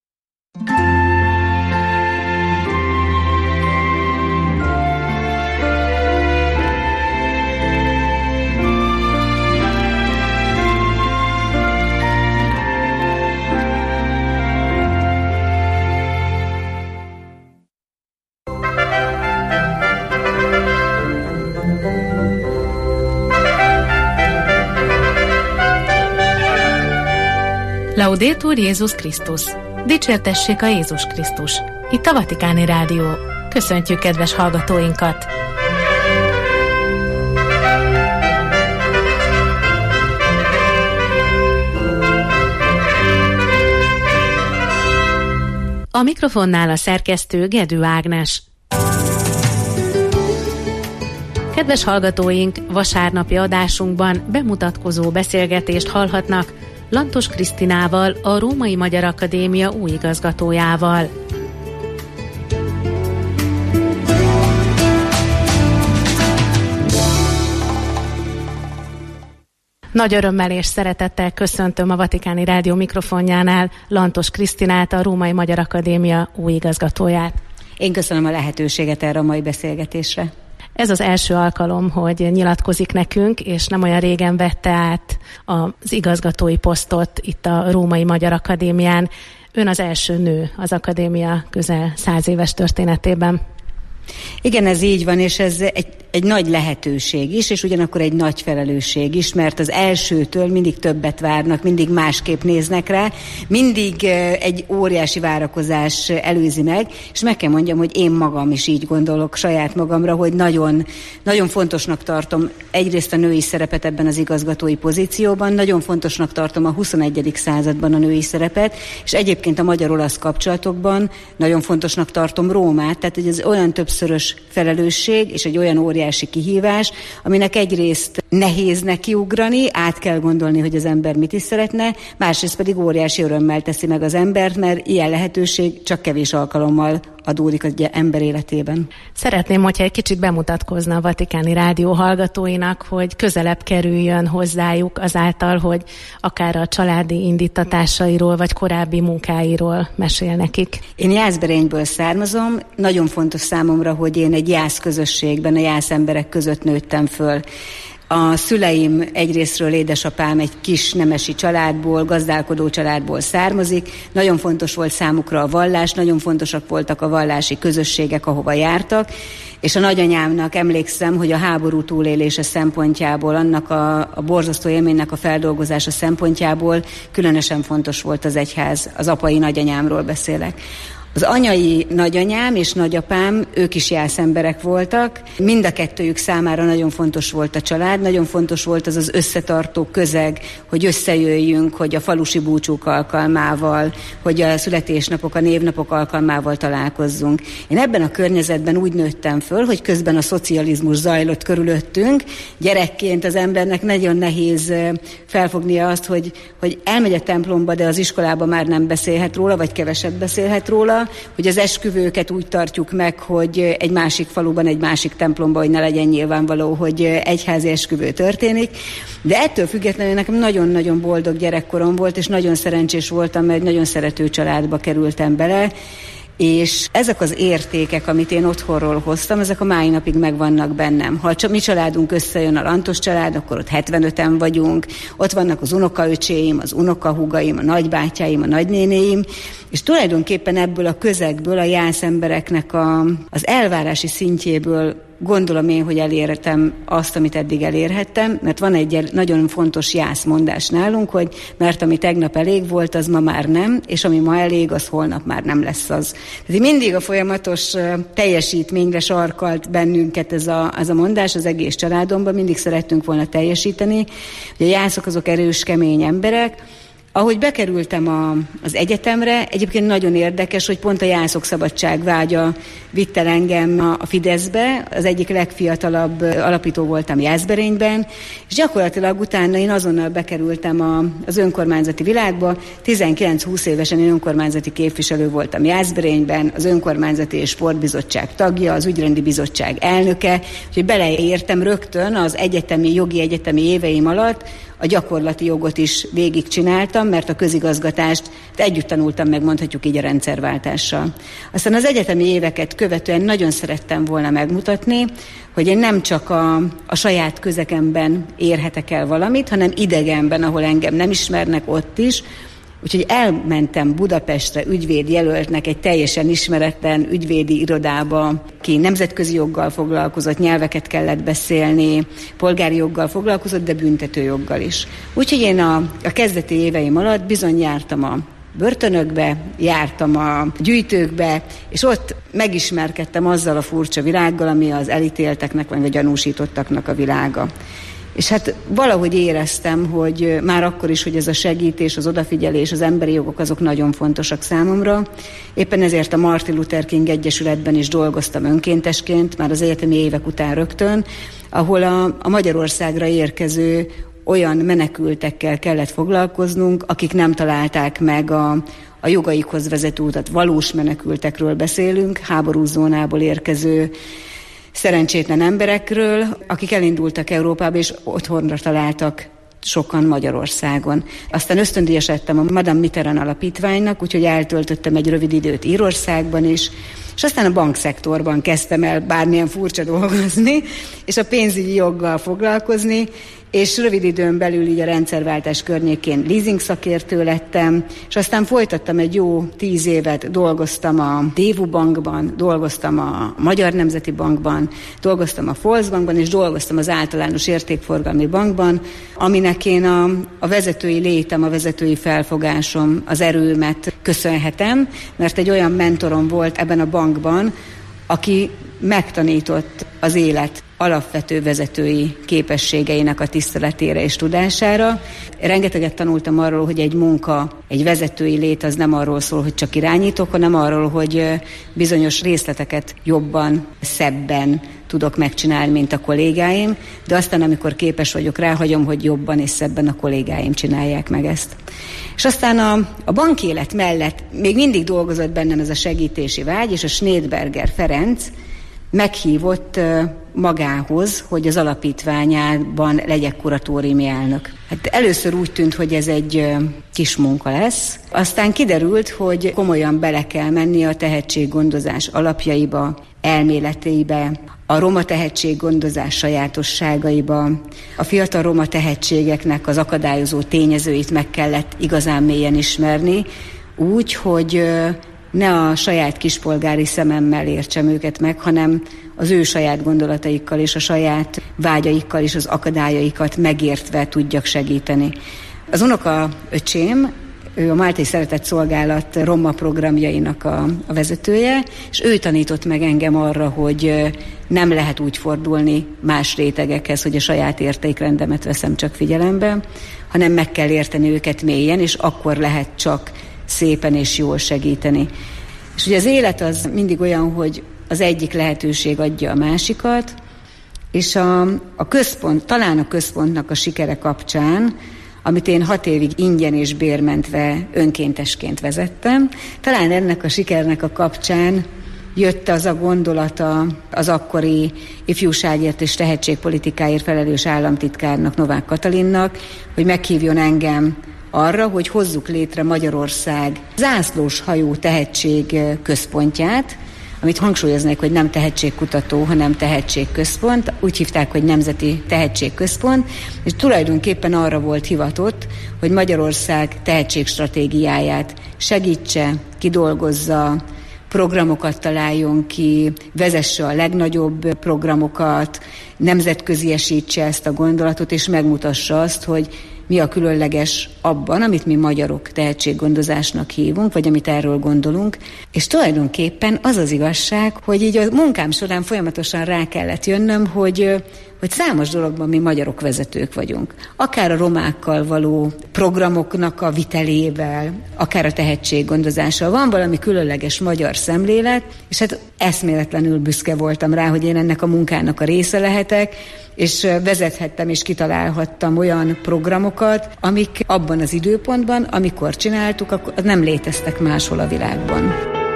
Laudetur Jézus Krisztus! Dicsértessék a Jézus Krisztus! Itt a Vatikáni Rádió. Köszöntjük kedves hallgatóinkat! A mikrofonnál a szerkesztő Gedő Ágnes. Kedves hallgatóink, vasárnapi adásunkban bemutatkozó beszélgetést hallhatnak Lantos Krisztinával, a Római Magyar Akadémia új igazgatójával. Nagy örömmel és szeretettel köszöntöm a Vatikáni Rádió mikrofonjánál Lantos Krisztinát, a Római Magyar Akadémia új igazgatóját. Én köszönöm a lehetőséget erre a mai beszélgetésre. Ez az első alkalom, hogy nyilatkozik nekünk, és nem olyan régen vette át az igazgatói posztot itt a Római Magyar Akadémián. Ön az első nő az akadémia közel száz éves történetében. Igen, ez így van, és ez egy, egy nagy lehetőség is, és ugyanakkor egy nagy felelősség is, mert az elsőtől mindig többet várnak, mindig másképp néznek rá, mindig egy óriási várakozás előzi meg, és meg kell mondjam, hogy én magam is így gondolok saját magamra, hogy nagyon, nagyon fontosnak tartom egyrészt a női szerepet ebben az igazgatói pozícióban, nagyon fontosnak tartom a huszonegyedik században a női szerepet, és egyébként a magyar-olasz kapcsolatokban nagyon fontosnak tartom Rómát, tehát hogy ez olyan többszörös felelősség, és egy olyan óriási kihívás, aminek egyrészt nehéz nekiugrani, át kell gondolni, hogy az ember mit is szeretne, másrészt pedig óriási örömmel teszi meg az embert, mert ilyen lehetőség csak kevés alkalommal adódik az ember életében. Szeretném, hogyha egy kicsit bemutatkozna a Vatikáni Rádió hallgatóinak, hogy közelebb kerüljön hozzájuk azáltal, hogy akár a családi indítatásairól, vagy korábbi munkáiról mesél nekik. Én Jászberényből származom, nagyon fontos számomra, hogy én egy jász közösségben, a jász emberek között nőttem föl. A szüleim egyrésztről édesapám egy kis nemesi családból, gazdálkodó családból származik. Nagyon fontos volt számukra a vallás, nagyon fontosak voltak a vallási közösségek, ahova jártak, és a nagyanyámnak emlékszem, hogy a háború túlélése szempontjából, annak a, a borzasztó élménynek a feldolgozása szempontjából különösen fontos volt az egyház, az apai nagyanyámról beszélek. Az anyai nagyanyám és nagyapám, ők is jász emberek voltak. Mind a kettőjük számára nagyon fontos volt a család, nagyon fontos volt az az összetartó közeg, hogy összejöjjünk, hogy a falusi búcsúk alkalmával, hogy a születésnapok, a névnapok alkalmával találkozzunk. Én ebben a környezetben úgy nőttem föl, hogy közben a szocializmus zajlott körülöttünk. Gyerekként az embernek nagyon nehéz felfognia azt, hogy, hogy elmegy a templomba, de az iskolában már nem beszélhet róla, vagy keveset beszélhet róla, hogy az esküvőket úgy tartjuk meg, hogy egy másik faluban, egy másik templomban, hogy ne legyen nyilvánvaló, hogy egyházi esküvő történik. De ettől függetlenül nekem nagyon-nagyon boldog gyerekkorom volt, és nagyon szerencsés voltam, mert nagyon szerető családba kerültem bele, és ezek az értékek, amit én otthonról hoztam, ezek a mai napig megvannak bennem. Ha a mi családunk összejön, a Lantos család, akkor ott hetvenöten vagyunk, ott vannak az unokaöcséim, az unokahúgaim, a nagybátyáim, a nagynénéim, és tulajdonképpen ebből a közegből, a jász embereknek a, az elvárási szintjéből gondolom én, hogy elértem azt, amit eddig elérhettem, mert van egy nagyon fontos jászmondás nálunk, hogy mert ami tegnap elég volt, az ma már nem, és ami ma elég, az holnap már nem lesz az. Tehát mindig a folyamatos teljesítményre sarkalt bennünket ez a, ez a mondás, az egész családomban mindig szerettünk volna teljesíteni, hogy a jászok azok erős, kemény emberek, Ahogy bekerültem a, az egyetemre, egyébként nagyon érdekes, hogy pont a Jászok szabadságvágya vitt el engem a, a Fideszbe, az egyik legfiatalabb alapító voltam Jászberényben, és gyakorlatilag utána én azonnal bekerültem a, az önkormányzati világba. tizenkilenc-húsz évesen én önkormányzati képviselő voltam Jászberényben, az önkormányzati és sportbizottság tagja, az ügyrendi bizottság elnöke, úgyhogy beleértem rögtön az egyetemi, jogi egyetemi éveim alatt, a gyakorlati jogot is végigcsináltam, mert a közigazgatást együtt tanultam meg, mondhatjuk így, a rendszerváltással. Aztán az egyetemi éveket követően nagyon szerettem volna megmutatni, hogy én nem csak a, a saját közegemben érhetek el valamit, hanem idegenben, ahol engem nem ismernek, ott is. Úgyhogy elmentem Budapestre ügyvédjelöltnek egy teljesen ismeretlen ügyvédi irodába, ki nemzetközi joggal foglalkozott, nyelveket kellett beszélni, polgári joggal foglalkozott, de büntetőjoggal is. Úgyhogy én a, a kezdeti éveim alatt bizony jártam a börtönökbe, jártam a gyűjtőkbe, és ott megismerkedtem azzal a furcsa világgal, ami az elítélteknek, vagy a gyanúsítottaknak a világa. És hát valahogy éreztem, hogy már akkor is, hogy ez a segítés, az odafigyelés, az emberi jogok, azok nagyon fontosak számomra. Éppen ezért a Martin Luther King Egyesületben is dolgoztam önkéntesként, már az egyetemi évek után rögtön, ahol a, a Magyarországra érkező olyan menekültekkel kellett foglalkoznunk, akik nem találták meg a, a jogaikhoz vezető utat. Valós menekültekről beszélünk, háborús zónából érkező szerencsétlen emberekről, akik elindultak Európába, és otthonra találtak sokan Magyarországon. Aztán ösztöndíjas lettem a Madame Mitterrand alapítványnak, úgyhogy eltöltöttem egy rövid időt Írországban is, és aztán a bankszektorban kezdtem el bármilyen furcsa dolgozni, és a pénzügyi joggal foglalkozni, és rövid időn belül így a rendszerváltás környékén leasing szakértő lettem, és aztán folytattam egy jó tíz évet, dolgoztam a Dévu Bankban, dolgoztam a Magyar Nemzeti Bankban, dolgoztam a Volksbankban, és dolgoztam az Általános Értékforgalmi Bankban, aminek én a, a vezetői létem, a vezetői felfogásom, az erőmet köszönhetem, mert egy olyan mentorom volt ebben a bankban, aki megtanított az élet alapvető vezetői képességeinek a tiszteletére és tudására. Rengeteget tanultam arról, hogy egy munka, egy vezetői lét az nem arról szól, hogy csak irányítok, hanem arról, hogy bizonyos részleteket jobban, szebben tudok megcsinálni, mint a kollégáim, de aztán, amikor képes vagyok rá, hagyom, hogy jobban és szebben a kollégáim csinálják meg ezt. És aztán a, a bankélet mellett még mindig dolgozott bennem ez a segítési vágy, és a Schneidberger Ferenc meghívott magához, hogy az alapítványában legyek kuratóriumi elnök. Hát először úgy tűnt, hogy ez egy kis munka lesz, aztán kiderült, hogy komolyan bele kell menni a tehetséggondozás alapjaiba, elméleteibe, a roma tehetséggondozás sajátosságaiba, a fiatal roma tehetségeknek az akadályozó tényezőit meg kellett igazán mélyen ismerni, úgy, hogy ne a saját kispolgári szememmel értsem őket meg, hanem az ő saját gondolataikkal és a saját vágyaikkal és az akadályaikat megértve tudjak segíteni. Az unoka öcsém, ő a Máltai Szeretett Szolgálat roma programjainak a, a vezetője, és ő tanított meg engem arra, hogy nem lehet úgy fordulni más rétegekhez, hogy a saját értékrendemet veszem csak figyelembe, hanem meg kell érteni őket mélyen, és akkor lehet csak szépen és jól segíteni. És ugye az élet az mindig olyan, hogy az egyik lehetőség adja a másikat, és a, a központ, talán a központnak a sikere kapcsán, amit én hat évig ingyen és bérmentve önkéntesként vezettem, talán ennek a sikernek a kapcsán jött az a gondolata az akkori ifjúságért és tehetségpolitikáért felelős államtitkárnak, Novák Katalinnak, hogy meghívjon engem arra, hogy hozzuk létre Magyarország zászlós hajó tehetség központját, amit hangsúlyoznék, hogy nem tehetségkutató, hanem tehetségközpont. Úgy hívták, hogy Nemzeti Tehetségközpont, és tulajdonképpen arra volt hivatott, hogy Magyarország tehetségstratégiáját segítse, kidolgozza, programokat találjon ki, vezesse a legnagyobb programokat, nemzetköziesítse ezt a gondolatot, és megmutassa azt, hogy mi a különleges abban, amit mi magyarok tehetséggondozásnak hívunk, vagy amit erről gondolunk. És tulajdonképpen az az igazság, hogy így a munkám során folyamatosan rá kellett jönnöm, hogy hogy számos dologban mi magyarok vezetők vagyunk. Akár a romákkal való programoknak a vitelével, akár a tehetséggondozással. Van valami különleges magyar szemlélet, és hát eszméletlenül büszke voltam rá, hogy én ennek a munkának a része lehetek, és vezethettem és kitalálhattam olyan programokat, amik abban az időpontban, amikor csináltuk, akkor nem léteztek máshol a világban.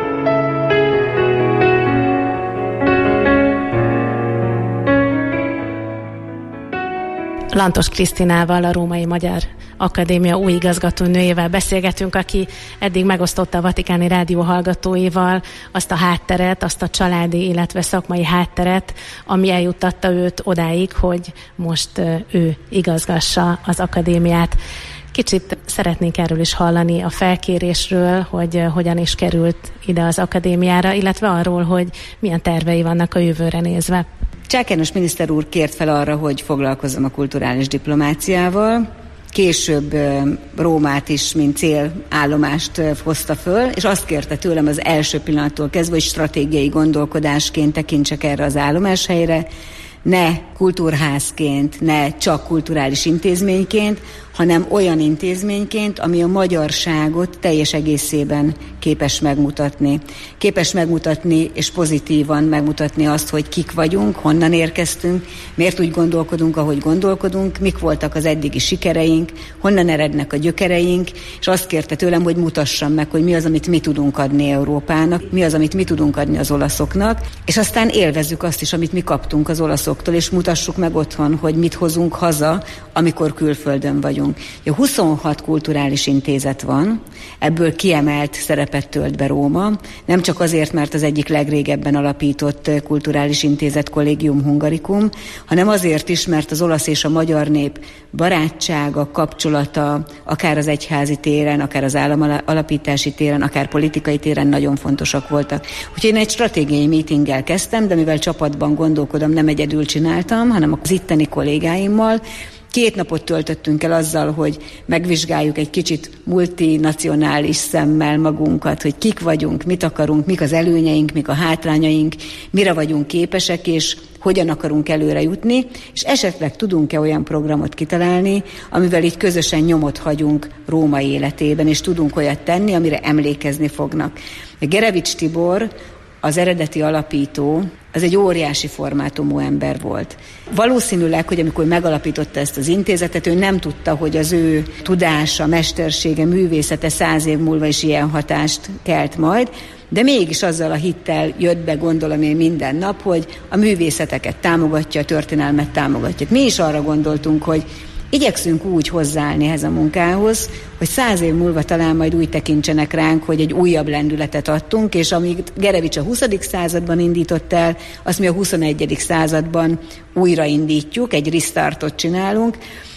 Lantos Krisztinával, a Római Magyar Akadémia új igazgatónőjével beszélgetünk, aki eddig megosztotta a Vatikáni Rádió hallgatóival azt a hátteret, azt a családi, illetve szakmai hátteret, ami eljuttatta őt odáig, hogy most ő igazgassa az akadémiát. Kicsit szeretnénk erről is hallani, a felkérésről, hogy hogyan is került ide az akadémiára, illetve arról, hogy milyen tervei vannak a jövőre nézve. Csák János miniszter úr kért fel arra, hogy foglalkozzam a kulturális diplomáciával. Később Rómát is, mint célállomást hozta föl, és azt kérte tőlem az első pillanattól kezdve, hogy stratégiai gondolkodásként tekintsek erre az állomáshelyre, ne kultúrházként, ne csak kulturális intézményként, hanem olyan intézményként, ami a magyarságot teljes egészében képes megmutatni. Képes megmutatni, és pozitívan megmutatni azt, hogy kik vagyunk, honnan érkeztünk, miért úgy gondolkodunk, ahogy gondolkodunk, mik voltak az eddigi sikereink, honnan erednek a gyökereink, és azt kérte tőlem, hogy mutassam meg, hogy mi az, amit mi tudunk adni Európának, mi az, amit mi tudunk adni az olaszoknak, és aztán élvezzük azt is, amit mi kaptunk az olaszoktól, és mutassuk meg otthon, hogy mit hozunk haza, amikor külföldön vagyunk. Ja, huszonhat kulturális intézet van, ebből kiemelt szerepet tölt be Róma, nem csak azért, mert az egyik legrégebben alapított kulturális intézet Collegium Hungaricum, hanem azért is, mert az olasz és a magyar nép barátsága, kapcsolata, akár az egyházi téren, akár az államalapítási téren, akár politikai téren nagyon fontosak voltak. Úgyhogy én egy stratégiai meetinggel kezdtem, de mivel csapatban gondolkodom, nem egyedül csináltam, hanem az itteni kollégáimmal. Két napot töltöttünk el azzal, hogy megvizsgáljuk egy kicsit multinacionális szemmel magunkat, hogy kik vagyunk, mit akarunk, mik az előnyeink, mik a hátrányaink, mire vagyunk képesek, és hogyan akarunk előre jutni, és esetleg tudunk-e olyan programot kitalálni, amivel így közösen nyomot hagyunk Róma életében, és tudunk olyat tenni, amire emlékezni fognak. Gerevics Tibor, az eredeti alapító, az egy óriási formátumú ember volt. Valószínűleg, hogy amikor megalapította ezt az intézetet, ő nem tudta, hogy az ő tudása, mestersége, művészete száz év múlva is ilyen hatást kelt majd, de mégis azzal a hittel jött be, gondolom én minden nap, hogy a művészeteket támogatja, a történelmet támogatja. Mi is arra gondoltunk, hogy igyekszünk úgy hozzáállni ehhez a munkához, hogy száz év múlva talán majd úgy tekintsenek ránk, hogy egy újabb lendületet adtunk, és amíg Gerevics a huszadik században indított el, azt mi a huszonegyedik században újraindítjuk, egy restartot csinálunk,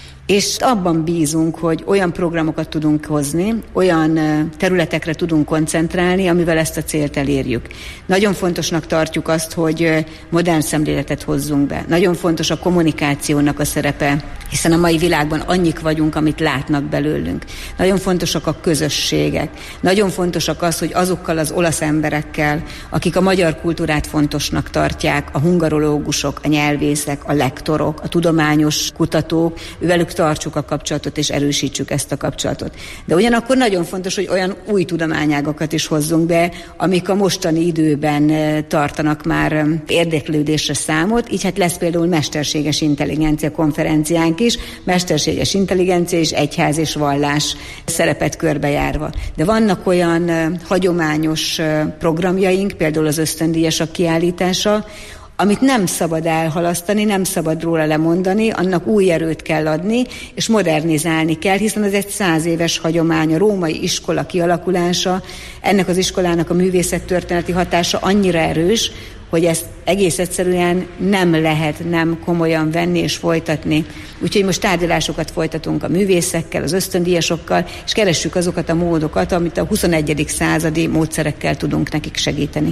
és abban bízunk, hogy olyan programokat tudunk hozni, olyan területekre tudunk koncentrálni, amivel ezt a célt elérjük. Nagyon fontosnak tartjuk azt, hogy modern szemléletet hozzunk be. Nagyon fontos a kommunikációnak a szerepe, hiszen a mai világban annyik vagyunk, amit látnak belőlünk. Nagyon fontosak a közösségek. Nagyon fontosak az, hogy azokkal az olasz emberekkel, akik a magyar kultúrát fontosnak tartják, a hungarológusok, a nyelvészek, a lektorok, a tudományos kutatók, velük tartsuk a kapcsolatot és erősítsük ezt a kapcsolatot. De ugyanakkor nagyon fontos, hogy olyan új tudományágakat is hozzunk be, amik a mostani időben tartanak már érdeklődésre számot, így hát lesz például mesterséges intelligencia konferenciánk is, mesterséges intelligencia és egyház és vallás szerepet körbejárva. De vannak olyan hagyományos programjaink, például az ösztöndíjasok kiállítása, amit nem szabad elhalasztani, nem szabad róla lemondani, annak új erőt kell adni, és modernizálni kell, hiszen ez egy száz éves hagyomány, a római iskola kialakulása, ennek az iskolának a művészettörténeti hatása annyira erős, hogy ezt egész egyszerűen nem lehet nem komolyan venni és folytatni. Úgyhogy most tárgyalásokat folytatunk a művészekkel, az ösztöndíjasokkal, és keressük azokat a módokat, amit a huszonegyedik századi módszerekkel tudunk nekik segíteni.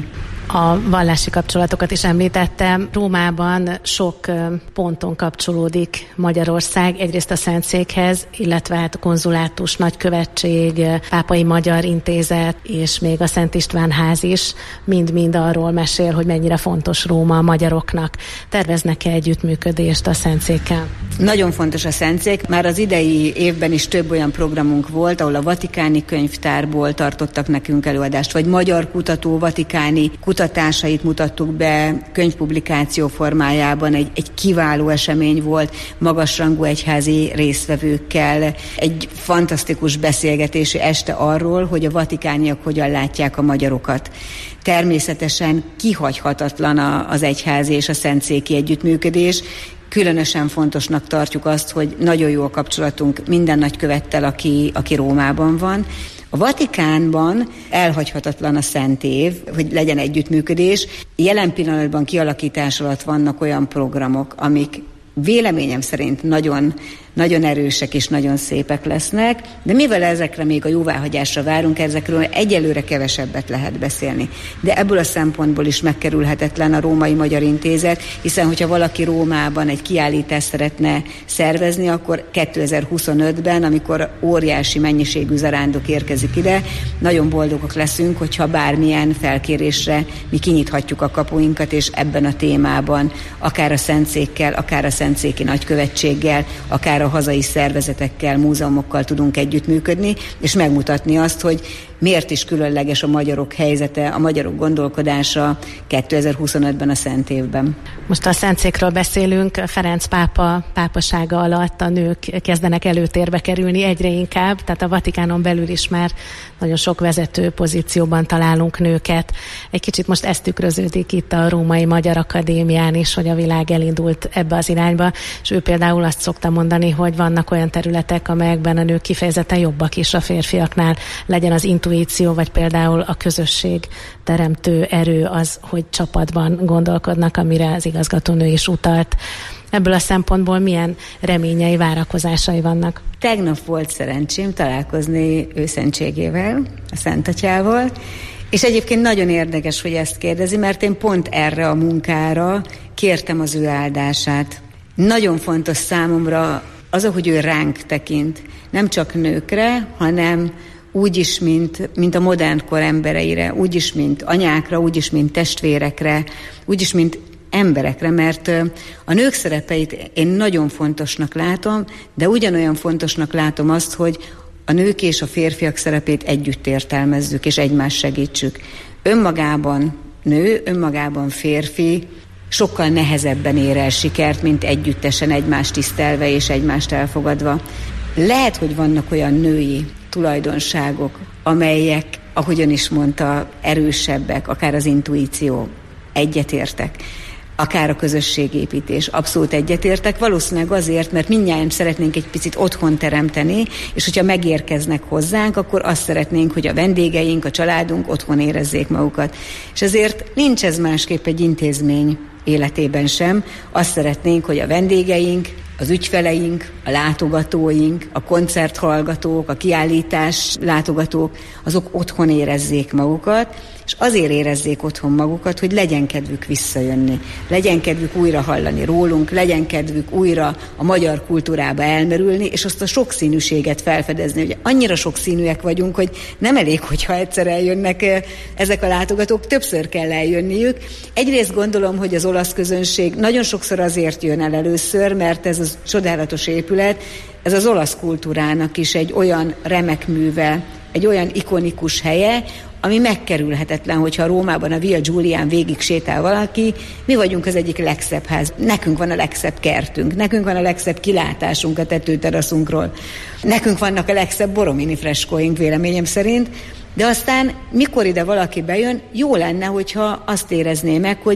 A vallási kapcsolatokat is említettem. Rómában sok ponton kapcsolódik Magyarország. Egyrészt a Szentszékhez, illetve hát a konzulátus, nagykövetség, Pápai Magyar Intézet és még a Szent István ház is mind-mind arról mesél, hogy mennyire fontos Róma a magyaroknak. Terveznek-e együttműködést a Szentszékkel? Nagyon fontos a Szentszék. Már az idei évben is több olyan programunk volt, ahol a Vatikáni Könyvtárból tartottak nekünk előadást, vagy magyar kutató vatikáni kutatásait mutattuk be könyvpublikáció formájában. Egy, egy kiváló esemény volt, magasrangú egyházi résztvevőkkel. Egy fantasztikus beszélgetési este arról, hogy a vatikániak hogyan látják a magyarokat. Természetesen kihagyhatatlan az egyházi és a szentszéki együttműködés. Különösen fontosnak tartjuk azt, hogy nagyon jó a kapcsolatunk minden nagykövettel, aki, aki Rómában van. A Vatikánban elhagyhatatlan a Szent Év, hogy legyen együttműködés. Jelen pillanatban kialakítás alatt vannak olyan programok, amik véleményem szerint nagyon, nagyon erősek és nagyon szépek lesznek, de mivel ezekre még a jóváhagyásra várunk, ezekről egyelőre kevesebbet lehet beszélni. De ebből a szempontból is megkerülhetetlen a Római Magyar Intézet, hiszen hogyha valaki Rómában egy kiállítást szeretne szervezni, akkor kétezer-huszonötben, amikor óriási mennyiségű zarándok érkezik ide, nagyon boldogok leszünk, hogyha bármilyen felkérésre mi kinyithatjuk a kapuinkat, és ebben a témában akár a Szentszékkel, akár a Szentszéki Nagykövetséggel, akár a hazai szervezetekkel, múzeumokkal tudunk együttműködni, és megmutatni azt, hogy miért is különleges a magyarok helyzete, a magyarok gondolkodása kétezer-huszonötben a Szent Évben. Most a Szentszékről beszélünk, Ferenc pápa pápasága alatt a nők kezdenek előtérbe kerülni egyre inkább, tehát a Vatikánon belül is már nagyon sok vezető pozícióban találunk nőket. Egy kicsit most ez tükröződik itt a Római Magyar Akadémián is, hogy a világ elindult ebbe az irányba, és ő például azt szokta mondani, hogy vannak olyan területek, amelyekben a nők kifejezetten jobbak is a férfiaknál, legyen az intuíció, vagy például a közösség teremtő erő az, hogy csapatban gondolkodnak, amire az igazgatónő is utalt. Ebből a szempontból milyen reményei, várakozásai vannak? Tegnap volt szerencsém találkozni őszentségével, a Szent Atyával, és egyébként nagyon érdekes, hogy ezt kérdezi, mert én pont erre a munkára kértem az ő áldását. Nagyon fontos számomra az, hogy ő ránk tekint, nem csak nőkre, hanem úgyis, mint, mint a modern kor embereire, úgyis, mint anyákra, úgyis, mint testvérekre, úgyis, mint emberekre, mert a nők szerepeit én nagyon fontosnak látom, de ugyanolyan fontosnak látom azt, hogy a nők és a férfiak szerepét együtt értelmezzük, és egymást segítsük. Önmagában nő, önmagában férfi sokkal nehezebben ér el sikert, mint együttesen egymást tisztelve és egymást elfogadva. Lehet, hogy vannak olyan női tulajdonságok, amelyek, ahogyan is mondta, erősebbek, akár az intuíció, egyetértek, akár a közösségépítés, abszolút egyetértek, valószínűleg azért, mert mindnyájan szeretnénk egy picit otthon teremteni, és hogyha megérkeznek hozzánk, akkor azt szeretnénk, hogy a vendégeink, a családunk otthon érezzék magukat. És ezért nincs ez másképp egy intézmény életében sem. Azt szeretnénk, hogy a vendégeink, az ügyfeleink, a látogatóink, a koncerthallgatók, a kiállítás látogatók, azok otthon érezzék magukat, és azért érezzék otthon magukat, hogy legyen kedvük visszajönni, legyen kedvük újra hallani rólunk, legyen kedvük újra a magyar kultúrába elmerülni, és azt a sokszínűséget felfedezni, hogy annyira sokszínűek vagyunk, hogy nem elég, hogyha egyszer eljönnek ezek a látogatók, többször kell eljönniük. Egyrészt gondolom, hogy az olasz közönség nagyon sokszor azért jön el először, mert ez a csodálatos épület, ez az olasz kultúrának is egy olyan remek műve, egy olyan ikonikus helye, ami megkerülhetetlen, hogyha Rómában a Via Giulián végig sétál valaki, mi vagyunk az egyik legszebb ház. Nekünk van a legszebb kertünk, nekünk van a legszebb kilátásunk a tetőteraszunkról, nekünk vannak a legszebb Borromini freskóink véleményem szerint, de aztán mikor ide valaki bejön, jó lenne, hogyha azt érezné meg, hogy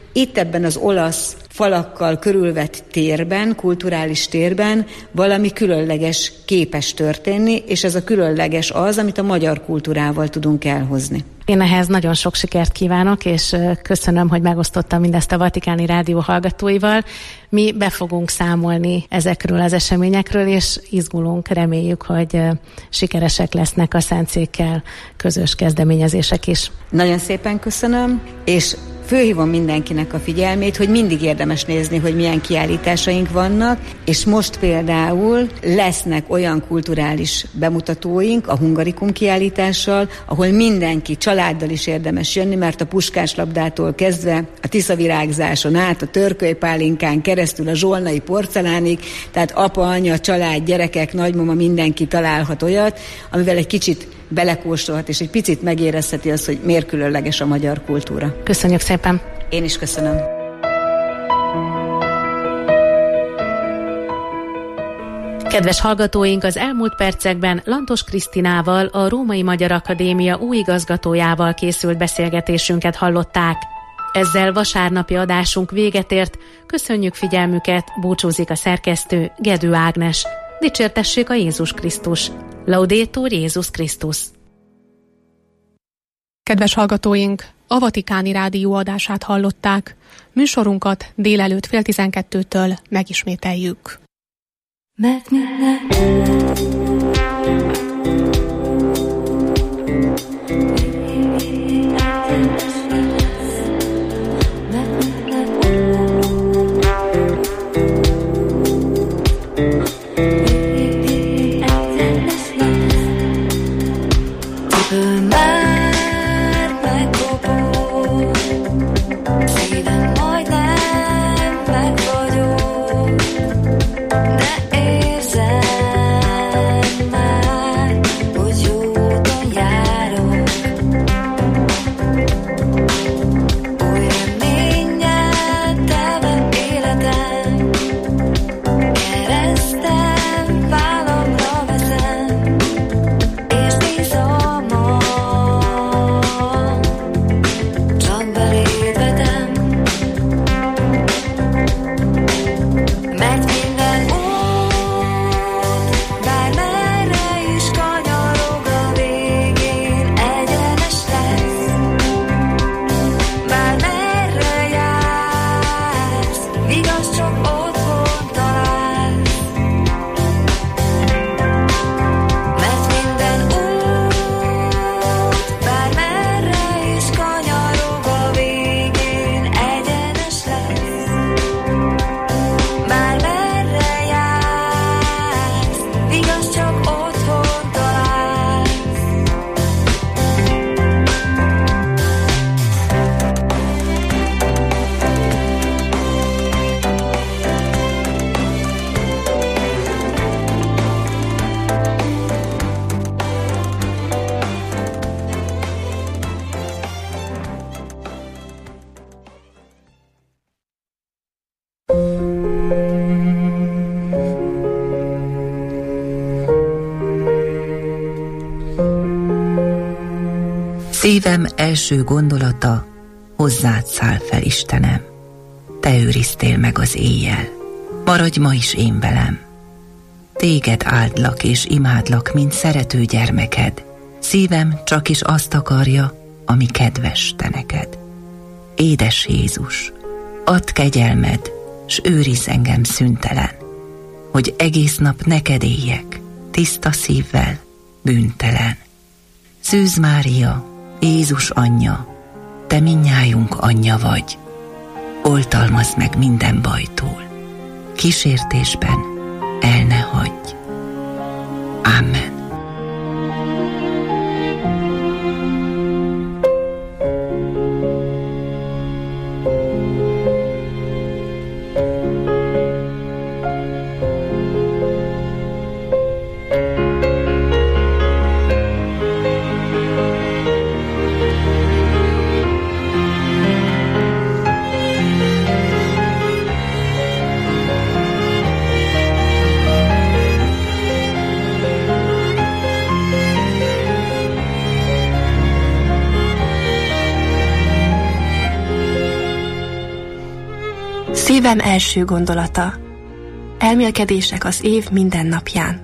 itt ebben az olasz falakkal körülvett térben, kulturális térben valami különleges képes történni, és ez a különleges az, amit a magyar kultúrával tudunk elhozni. Én ehhez nagyon sok sikert kívánok, és köszönöm, hogy megosztottam mindezt a Vatikáni Rádió hallgatóival. Mi be fogunk számolni ezekről az eseményekről, és izgulunk, reméljük, hogy sikeresek lesznek a Szentszékkel közös kezdeményezések is. Nagyon szépen köszönöm, és fölhívom mindenkinek a figyelmét, hogy mindig érdemes nézni, hogy milyen kiállításaink vannak, és most például lesznek olyan kulturális bemutatóink a Hungarikum kiállítással, ahol mindenki családdal is érdemes jönni, mert a puskáslabdától kezdve a tiszavirágzáson át, a törkölypálinkán keresztül a zsolnai porcelánig, tehát apa, anya, család, gyerekek, nagymama, mindenki találhat olyat, amivel egy kicsit belekóstolhat, és egy picit megérezheti azt, hogy miért különleges a magyar kultúra. Köszönjük szépen! Én is köszönöm. Kedves hallgatóink, az elmúlt percekben Lantos Krisztinával, a Római Magyar Akadémia új igazgatójával készült beszélgetésünket hallották. Ezzel vasárnapi adásunk véget ért. Köszönjük figyelmüket, búcsúzik a szerkesztő, Gedő Ágnes. Dicsértessék a Jézus Krisztus! Laudetur Jézus Krisztus! Kedves hallgatóink, a Vatikáni Rádió adását hallották. Műsorunkat délelőtt fél tizenkettőtől megismételjük. Mert minden Szívem első gondolata, hozzád száll fel, Istenem. Te őriztél meg az éjjel, maradj ma is én velem. Téged áldlak és imádlak, mint szerető gyermeked. Szívem csak is azt akarja, ami kedves te neked. Édes Jézus, add kegyelmed, s őrizz engem szüntelen, hogy egész nap neked éljek, tiszta szívvel, bűntelen. Szűz Mária, Jézus anyja, te mindnyájunk anyja vagy, oltalmazd meg minden bajtól, kísértésben el ne hagyj. Amen. Szívem első gondolata. Elmélkedések az év minden napján.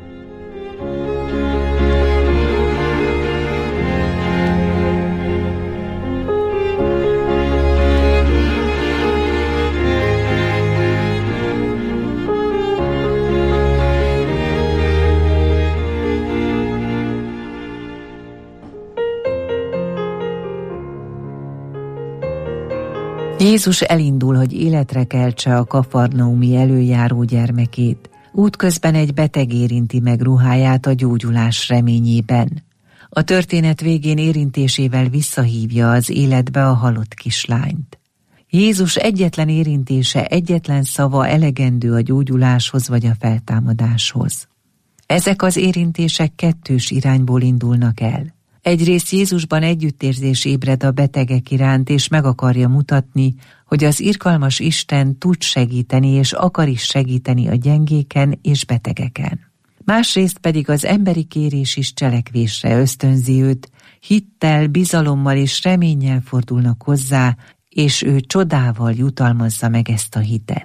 Jézus elindul, hogy életre keltse a kafarnaumi előjáró gyermekét. Útközben egy beteg érinti meg ruháját a gyógyulás reményében. A történet végén érintésével visszahívja az életbe a halott kislányt. Jézus egyetlen érintése, egyetlen szava elegendő a gyógyuláshoz vagy a feltámadáshoz. Ezek az érintések kettős irányból indulnak el. Egyrészt Jézusban együttérzés ébred a betegek iránt, és meg akarja mutatni, hogy az irgalmas Isten tud segíteni, és akar is segíteni a gyengéken és betegeken. Másrészt pedig az emberi kérés is cselekvésre ösztönzi őt, hittel, bizalommal és reménnyel fordulnak hozzá, és ő csodával jutalmazza meg ezt a hitet.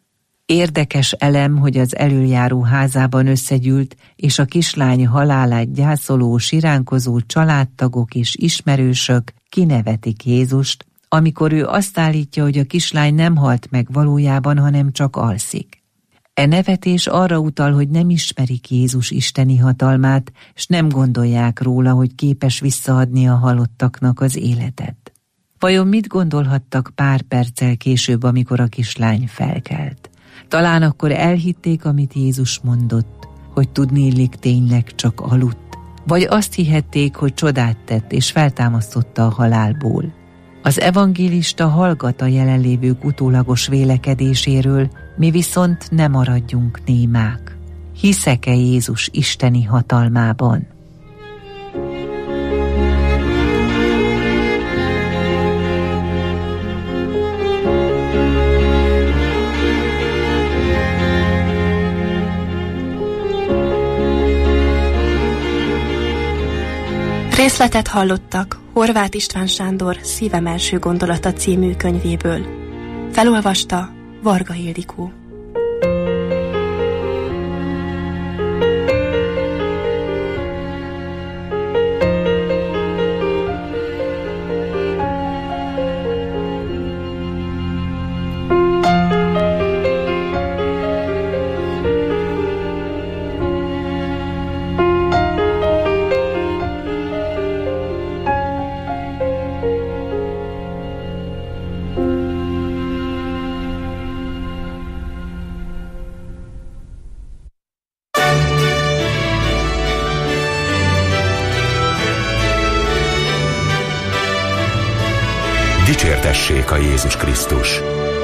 Érdekes elem, hogy az elöljáró házában összegyűlt, és a kislány halálát gyászoló, siránkozó családtagok és ismerősök kinevetik Jézust, amikor ő azt állítja, hogy a kislány nem halt meg valójában, hanem csak alszik. E nevetés arra utal, hogy nem ismerik Jézus isteni hatalmát, és nem gondolják róla, hogy képes visszaadni a halottaknak az életet. Vajon mit gondolhattak pár perccel később, amikor a kislány felkelt? Talán akkor elhitték, amit Jézus mondott, hogy tudniillik tényleg csak aludt, vagy azt hihették, hogy csodát tett és feltámasztotta a halálból. Az evangélista hallgat a jelenlévők utólagos vélekedéséről, mi viszont ne maradjunk némák. Hiszek-e Jézus isteni hatalmában? Részletet hallottak Horváth István Sándor Szívem első gondolata című könyvéből. Felolvasta Varga Ildikó. Dicsértessék a Jézus Krisztus!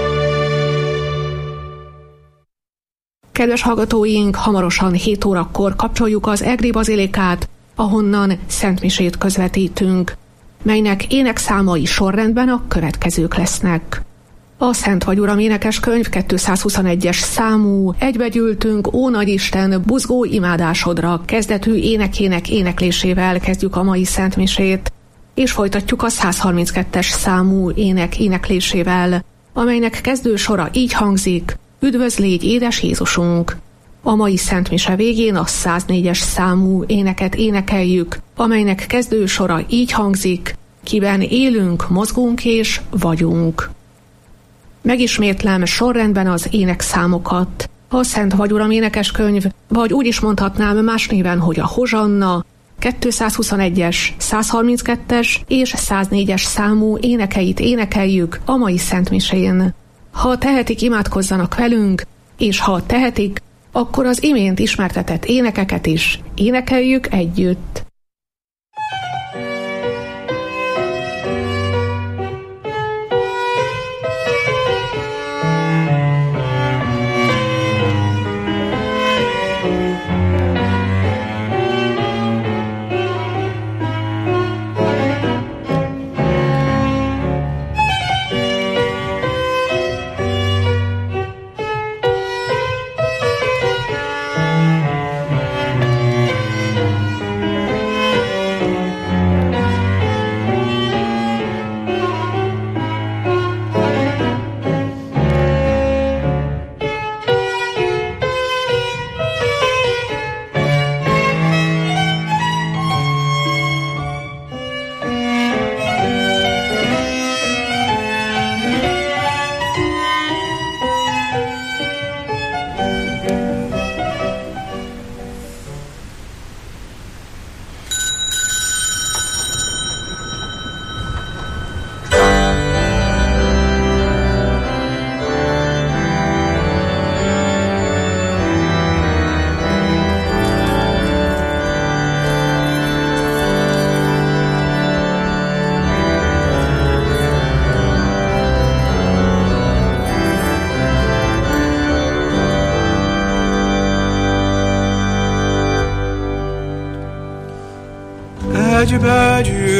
Kedves hallgatóink, hamarosan hét órakor kapcsoljuk az Egri bazilikát, ahonnan szentmisét közvetítünk, melynek énekszámai sorrendben a következők lesznek. A Szent vagy Uram énekeskönyv kétszázhuszonegyes számú Egybegyűltünk, ó Nagyisten, buzgó imádásodra kezdetű énekének éneklésével kezdjük a mai szentmisét, és folytatjuk a százharminckettes számú ének éneklésével, amelynek kezdő sora így hangzik: Üdvözl légy, édes Jézusunk! A mai szentmise végén a száznégyes számú éneket énekeljük, amelynek kezdő sora így hangzik: Kiben élünk, mozgunk és vagyunk. Megismétlem sorrendben az énekszámokat. A Szent vagy Uram énekeskönyv, vagy úgy is mondhatnám más néven, hogy a Hozsanna, kétszázhuszonegyes, százharminckettes és száznégyes számú énekeit énekeljük a mai szentmisén. Ha tehetik, imádkozzanak velünk, és ha tehetik, akkor az imént ismertetett énekeket is énekeljük együtt. begyű, begyű.